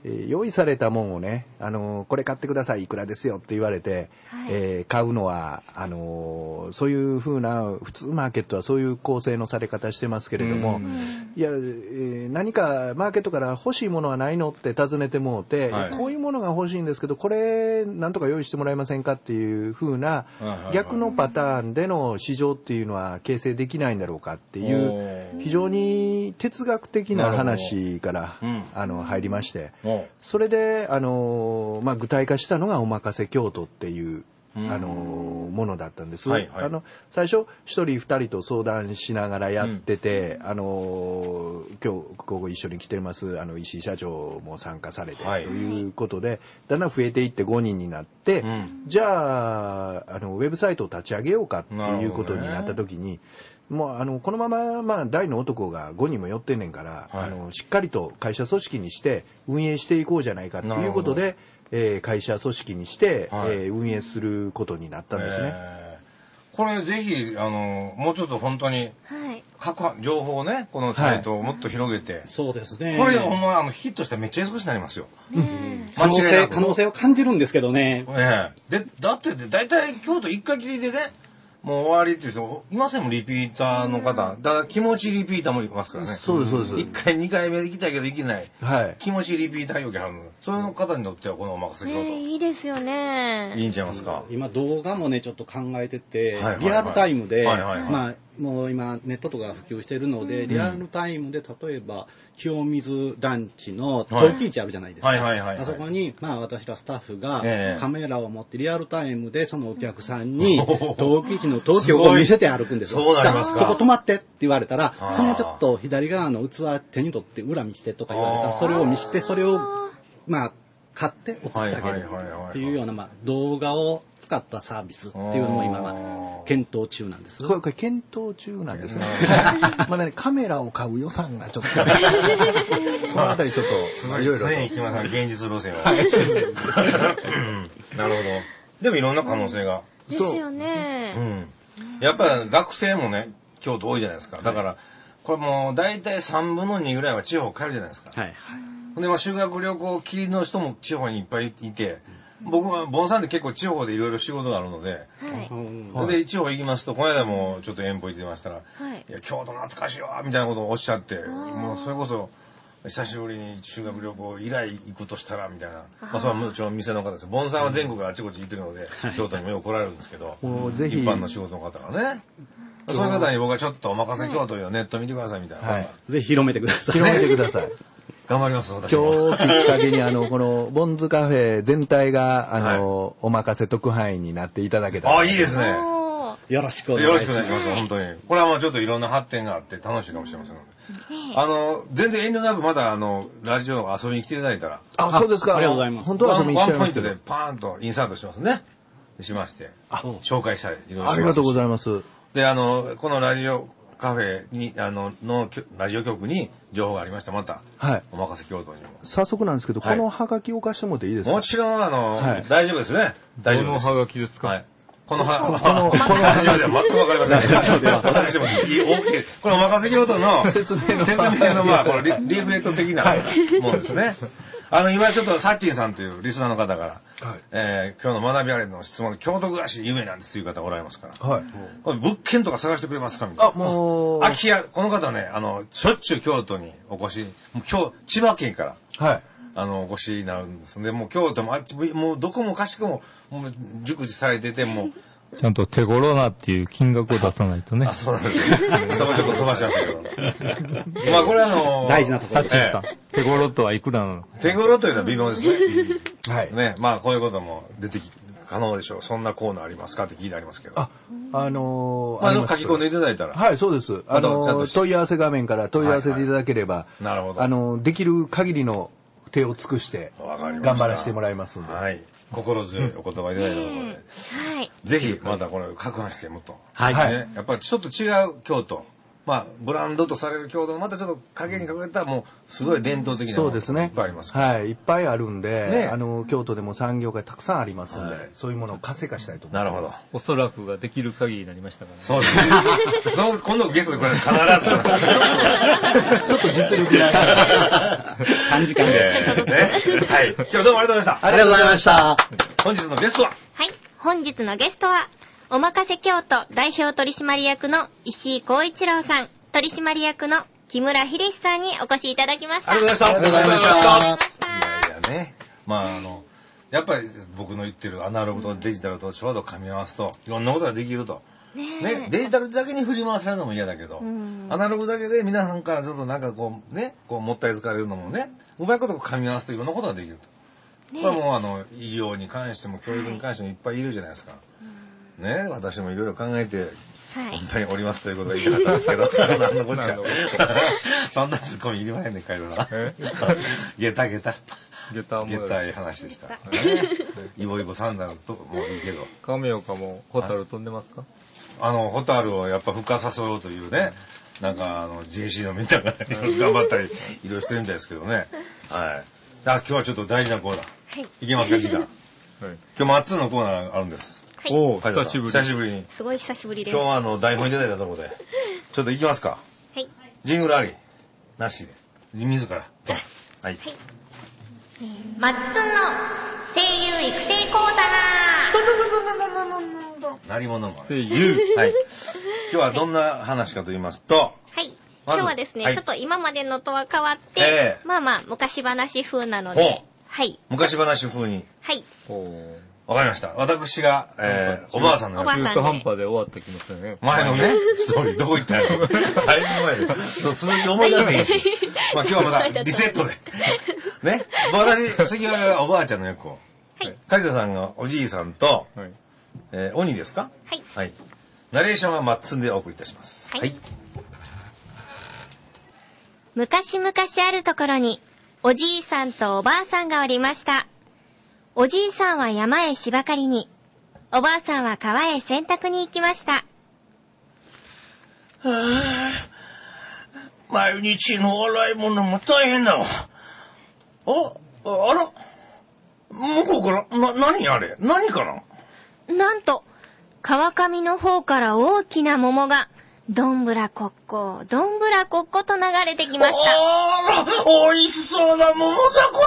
えー、用意されたもんをね、あのー、これ買ってください、いくらですよって言われて、はい、えー、買うのは、あのー、そういうふうな、普通マーケットはそういう構成のされ方してますけれども、いや、えー、何かマーケットから欲しいものはないのって尋ねてもうて、はい、こういうものが欲しいんですけど、これ、なんとか用意してもらえませんかっていうふうな、逆のパターンでの市場っていうのは形成できないんだろうかっていう、非常に哲学的な話から、うん、あの入りまして、それで、あのまあ、具体化したのがおまかせ京都っていう、あのものだったんです。はいはい、あの最初一人二人と相談しながらやってて、うん、あの今日ここ一緒に来てますあの石井社長も参加されて、はい、ということでだんだん増えていってごにんになって、うん、じゃあ、あのウェブサイトを立ち上げようかっていうことになった時に、もうあのこのまま、まあ、大の男がごにんも寄ってんねんから、はい、あのしっかりと会社組織にして運営していこうじゃないかっていうことで、えー、会社組織にして、はい、えー、運営することになったんですね。 えー、これぜひあのもうちょっと本当に各情報をねこのサイトをもっと広げて、はい、 そうですね。 これほんまあのヒットしたらめっちゃ安くなりますよ。 可能性可能性を感じるんですけどね。 えー、でだって大体京都一回きりでね。もう終わりっていう人いませんもん、リピーターの方。だから気持ちリピーターもいますからね。 そうですそうです。 いっかいにかいめ行きたいけど行けない。はい。気持ちリピーター要件あるの。そういう方にとってはこのお任せ京都、 えー、いいですよね。 いいんちゃいますか。 今動画もねちょっと考えてて、はいはいはい、リアルタイムで、はいはいはい、まあもう今ネットとか普及しているので、うん、リアルタイムで例えば清水団地の陶器市あるじゃないですか。あそこにまあ私らスタッフがカメラを持ってリアルタイムでそのお客さんに陶器市の陶器を見せて歩くんですよ。 そうなりますか。 そこ止まってって言われたら、そのちょっと左側の器手に取って裏見してとか言われたら、それを見してそれをまあ買って送ってあげるっていうようなまあ動画を使ったサービスっていうのも今は検討中なんです。 これ検討中なんですね。まだねカメラを買う予算がちょっとそのあたりちょっといろいろと。 常に木村さん現実路線を。なるほど。でもいろんな可能性が。 ですよね。 うん。やっぱり学生もね京都多いじゃないですか。だからこれもう大体さんぶんのにぐらいは地方帰るじゃないですか。はい。でまあ修学旅行きりの人も地方にいっぱいいて。僕は盆栽って結構地方でいろいろ仕事があるので、はい、で地方行きますとこの間もちょっと遠方行ってましたら、はい、いや京都懐かしいわみたいなことをおっしゃって、もうそれこそ久しぶりに修学旅行以来行くとしたらみたいな、まあそれはもちろん店の方です。盆栽は全国あちこち行ってるので、うん、京都にもよく来られるんですけど、ぜひ一般の仕事の方がね。そういう方に僕はちょっとお任せ京都をネット見てくださいみたいな、はい、 ぜひ広めてください。 広めてください。 頑張ります私も。 今日きっかけにあのこのボンズカフェ全体があの、はい、お任せ特派員になっていただけたら。 あ、いいですね。 よろしくお願いします。 よろしくお願いします本当に。これはもうちょっといろんな発展があって楽しいかもしれませんので。あの全然遠慮なくまたあのラジオ遊びに来ていただいたら。 あ、そうですか。 ありがとうございます。 本当は遊びに来ちゃいますけど。 ワンポイントでパーンとインサートしますね。しまして、あ、紹介したりいろいろします。 ありがとうございます。 であのこのラジオカフェにあののラジオ局に情報がありました。また、はい、お任せ京都にも早速なんですけど、はい、このハガキを貸してもらっていいですか。 もちろんあの、はい、大丈夫ですね。大丈夫です。 このハガキですか。はい、 このはこのこのラジオでは全くわかりません。私もいい大きいこれお任せ京都の説明の説明のまあこのリリーフレット的なものですね。あの今ちょっとサッチンさんというリスナーの方から、はい、えー、今日の学びあれの質問、京都暮らし有名なんですという方がおられますから、はい、これ物件とか探してくれますかみたいな。あ、もう空き家、この方はね、あのしょっちゅう京都にお越し、今日千葉県から、はい、あのお越しになるんですので、もう京都もあっちもうどこもかしこももう熟知されててもう。 ちゃんと手頃なっていう金額を出さないとね。 あ、そうなんですね。そこちょっと飛ばしましたけど。まあこれはあのー、 大事なところです。 サッチンさん、手頃とはいくらなの？ 手頃というのは微妙ですね。はい。ね、まあこういうことも出てき可能でしょう。そんなコーナーありますかって聞いてありますけど。あ、 あのー、 まあ書き込んでいただいたら。 はい、そうです。あのー、問い合わせ画面から問い合わせていただければ、はいはい、なるほど。あのー、できる限りの手を尽くして頑張らせてもらいますんで。 はい。心強いお言葉いただいたので、はい、ぜひまたこれ拡販してもっと、はい、ね、やっぱりちょっと違う京都まあ、ブランドとされる郷土のまたちょっと影に隠れたもうすごい伝統的なものがいっぱいありますから、はい、いっぱいあるんで、ね、あの京都でも産業がたくさんありますんで、はい、そういうものを活性化したいと思います。 なるほど。 おそらくができる限りになりましたからね。 そうですね。そう今度ゲストでこれ必ずちょっとちょっと実力な短時間で、 ね、はい。今日どうもありがとうございました。 ありがとうございました。 本日のゲストは、 はい。本日のゲストはおまかせ京都代表取締役の石井光一郎さん、取締役の木村秀史さんにお越しいただきました。 ありがとうございました。 ありがとうございました。 いやいやね、まああのやっぱり僕の言ってるアナログとデジタルとちょうど噛み合わすといろんなことができると。ね, ねデジタルだけに振り回されるのも嫌だけど、アナログだけで皆さんからちょっとなんかこうね、こうもったいつかれるのもね、うまいこと噛み合わすといろんなことができると。ね、これはもうあの医療に関しても教育に関してもいっぱいいるじゃないですか。ね、私もいろいろ考えて。はい、本当におりますということが言いたかったんですけど、何のこっちゃ。そんなツッコミいりませんね、カイドラ。ゲタゲタ。 ゲタもゲタい話でした。イボイボサンダルともいいけど。 亀岡もホタル飛んでますか？ あの、ホタルをやっぱ孵化させようというね、なんかあの、ジェーシー のみんなが頑張ったり、いろいろしてるみたいですけどね。はい。あ、今日はちょっと大事なコーナー。はい。いけますか、時間。はい。今日マッツーのコーナーあるんです。 はい、お久しぶり。 久しぶりに。 すごい久しぶりです。 今日はあの、台本いただいたところで。ちょっと行きますか。はい。ジングルあり。なしで。自ら。はい。はい。 えー、マッツンの声優育成講座鳴り物も声優。 はい。今日はどんな話かと言いますと。 はい。今日はですね、はい、ちょっと今までのとは変わって、えー、まあまあ、昔話風なので。はい。 昔話風に。 はい。 わかりました。私が、えー、おばあさんの中途半端で終わった気もするね。 前のね、ストーリーどこ行ったんやろ。だいぶ前で。続き思い出せへんし。まあ今日はまだリセットで。ね。私、次はおばあちゃんの役を。はい。梶田さんがおじいさんと、はい、えー、鬼ですか？ はい。 はい。ナレーションはマッツンでお送りいたします。はい。はい、 昔々あるところに、おじいさんとおばあさんがおりました。おじいさんは山へ芝刈りに、おばあさんは川へ洗濯に行きました。 はぁ、毎日の洗い物も大変だわ。あ、あら、向こうから、な、何あれ？何かな？ なんと、川上の方から大きな桃が、どんぶらこっこ、どんぶらこっこと流れてきました。 あら、美味しそうな桃だこと。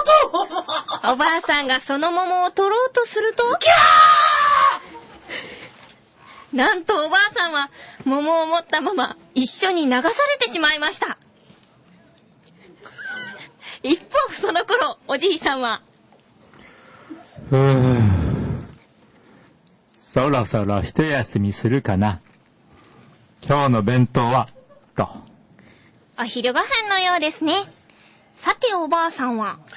おばあさんがその桃を取ろうとすると、 キャー！なんとおばあさんは桃を持ったまま一緒に流されてしまいました。一方その頃、おじいさんは、 ふぅ、そろそろ一休みするかな。今日の弁当は、と。 お昼ご飯のようですね。さておばあさんは。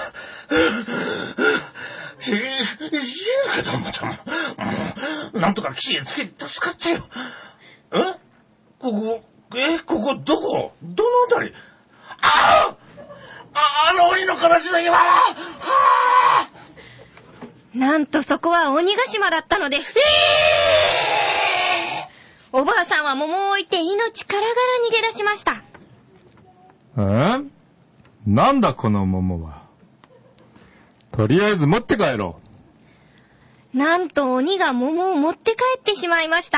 し、しるけどもちゃん。なんとか岸へつけて助かったよ。え？ここ、え、ここどこ？どのあたり？ああ！あ、あの鬼の形の岩は！はあ！なんとそこは鬼ヶ島だったのです。えー、おばあさんは桃を置いて命からがら逃げ出しました。 え？なんだこの桃は。とりあえず持って帰ろう。なんと鬼が桃を持って帰ってしまいました。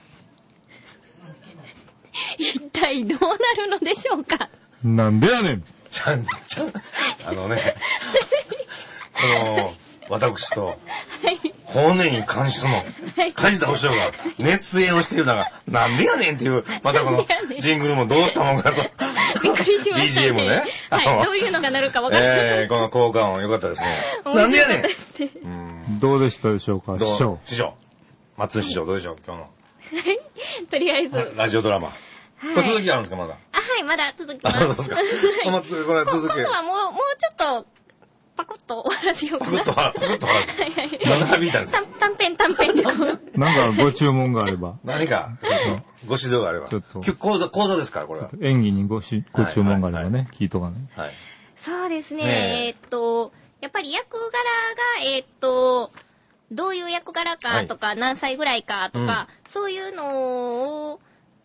一体どうなるのでしょうか。 なんでやねん。 ちゃんちゃん。あのね、この、私と、骨に関しての、梶田お師匠が熱演をしているのが、なんでやねんっていう、またこのジングルもどうしたもんかと。 びっくりしました、ね。 ビージーエム ね。 はい、どういうのがなるかわからない。 えー、この効果音良かったですね。なんでやねん。 うん、どうでしたでしょうか、師匠。 師匠。松師匠、どうでしょう、今日の。 はい、とりあえず。 ラジオドラマ。はい、これ続きあるんですか、まだ。 あ、はい、まだ続きます。 あ、そうですか。この続き、これ続き。 今度はもう、もうちょっと、パコッと終わらせようかな。 パコッと、パコッと終わらせよう。はいはい。何の響いたんですか？ 短編短編でこう。 なんかご注文があれば。 何か、ご指導があれば。ちょっと。講座、講座ですから、これは。 演技にごし、ご注文があればね、聞いとかね。 はい。 そうですね。えっと、やっぱり役柄が、えっと、どういう役柄かとか、何歳ぐらいかとか、そういうのを、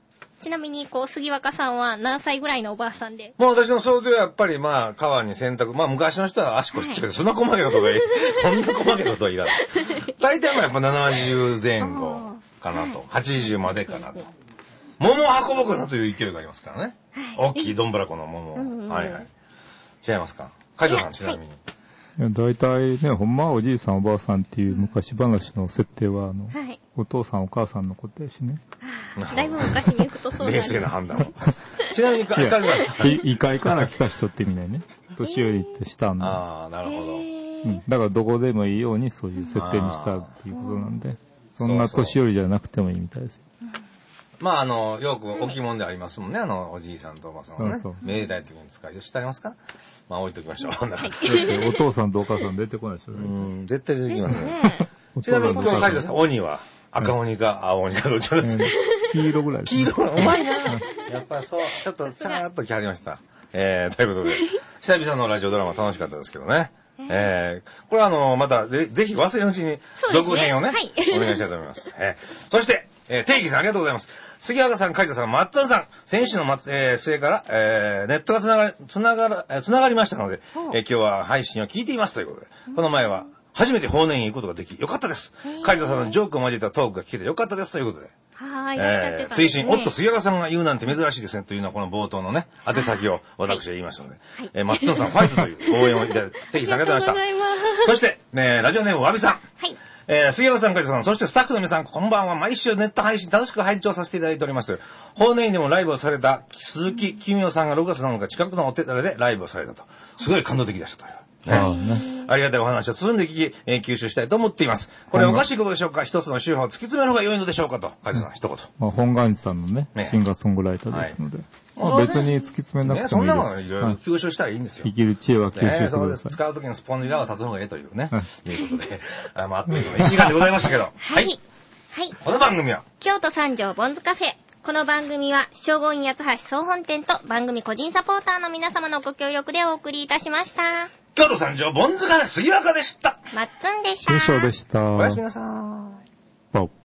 ちなみに、こう、杉若さんは何歳ぐらいのおばあさんで？ もう私の想定はやっぱりまあ、川に洗濯、まあ昔の人は足腰つけて、そんな細かいことがいい。そんな細かいことはいらない。大体まあやっぱななじゅうぜん後かなと。はちじゅうまでかなと。桃を運ぼうかなという勢いがありますからね。大きいどんぶらこの桃を。はいはい。違いますか？海斗さんちなみに。 いや大体ね、ほんまはおじいさんおばあさんっていう昔話の設定は、あの、はい、お父さんお母さんのことやしね。 だいぶ昔に行くとそうなんです。 冷静な判断を。ちなみに、いかいかいかいから来た人って意味だよね。年寄りってしたんだ。 ああ、なるほど。 うん。だからどこでもいいようにそういう設定にしたっていうことなんで、そんな年寄りじゃなくてもいいみたいです。 まあ、あの、よく置物でありますもんね、あの、おじいさんとおばさんはね。そうそう。めでたい時に使い。よし、してありますか？まあ、置いときましょう。 お父さんとお母さん出てこないでしょ。うん、絶対出てきますね。ちなみに今日、海斗さん、鬼は赤鬼か青鬼かどっちですか？ 黄色ぐらい。 黄色、うまいな。やっぱそう、ちょっと、ちゃーっと決まりました。えー、ということで、久々のラジオドラマ楽しかったですけどね。えー、これはあの、また、ぜ、ぜひ忘れのうちに、続編をね、お願いしたいと思います。えー、そして、えー、定義さんありがとうございます。杉原さん、海斗さん、松尾さん、先週の末、えー、末から、えー、ネットがつながり、つながら、えー、つながりましたので、えー、今日は配信を聞いていますということで、この前は、初めて法然へ行くことができ、よかったです。海斗さんのジョークを交えたトークが聞けてよかったですということで。 はい、いらっしゃってたんですね。 追伸、おっと、杉原さんが言うなんて珍しいですねというのはこの冒頭のね、宛先を私が言いましたので、はい、えー、松尾さん、ファイトという応援をいただいて、定義さんありがとうございました。そして、ね、ラジオネームわびさん。はい。えー、杉原さん、海斗さん、そしてスタッフの皆さん、こんばんは。毎週ネット配信楽しく拝聴させていただいております。法然院でもライブをされた鈴木きみおさんがろくがつなのか近くのお手柄でライブをされたと。すごい感動的でしたという。ね、あ, ねありがたいお話を進んで聞き、えー、吸収したいと思っています。これはおかしいことでしょうか？一つの宗派を突き詰める方が良いのでしょうかと。海斗さん、一言。 まあ、本願寺さんのね、ねシンガーソングライターですので。はいまあ、別に突き詰めなくてもいいです。ね、そんなのいろいろ吸収したらいいんですよ。 生きる知恵は吸収してください。ね、そうです。 使うときのスポンジ側を立つのがいいというね。はい、いうことで。あまあ、あっという間のいちじかんでございましたけど。 はい。はい。はい、 この番組は京都三条ボンズカフェ。この番組は、正午院八橋総本店と番組個人サポーターの皆様のご協力でお送りいたしました。 京都三条ボンズカフェ杉若でした。 まっつんでした。 師匠でした。 おやすみなさい。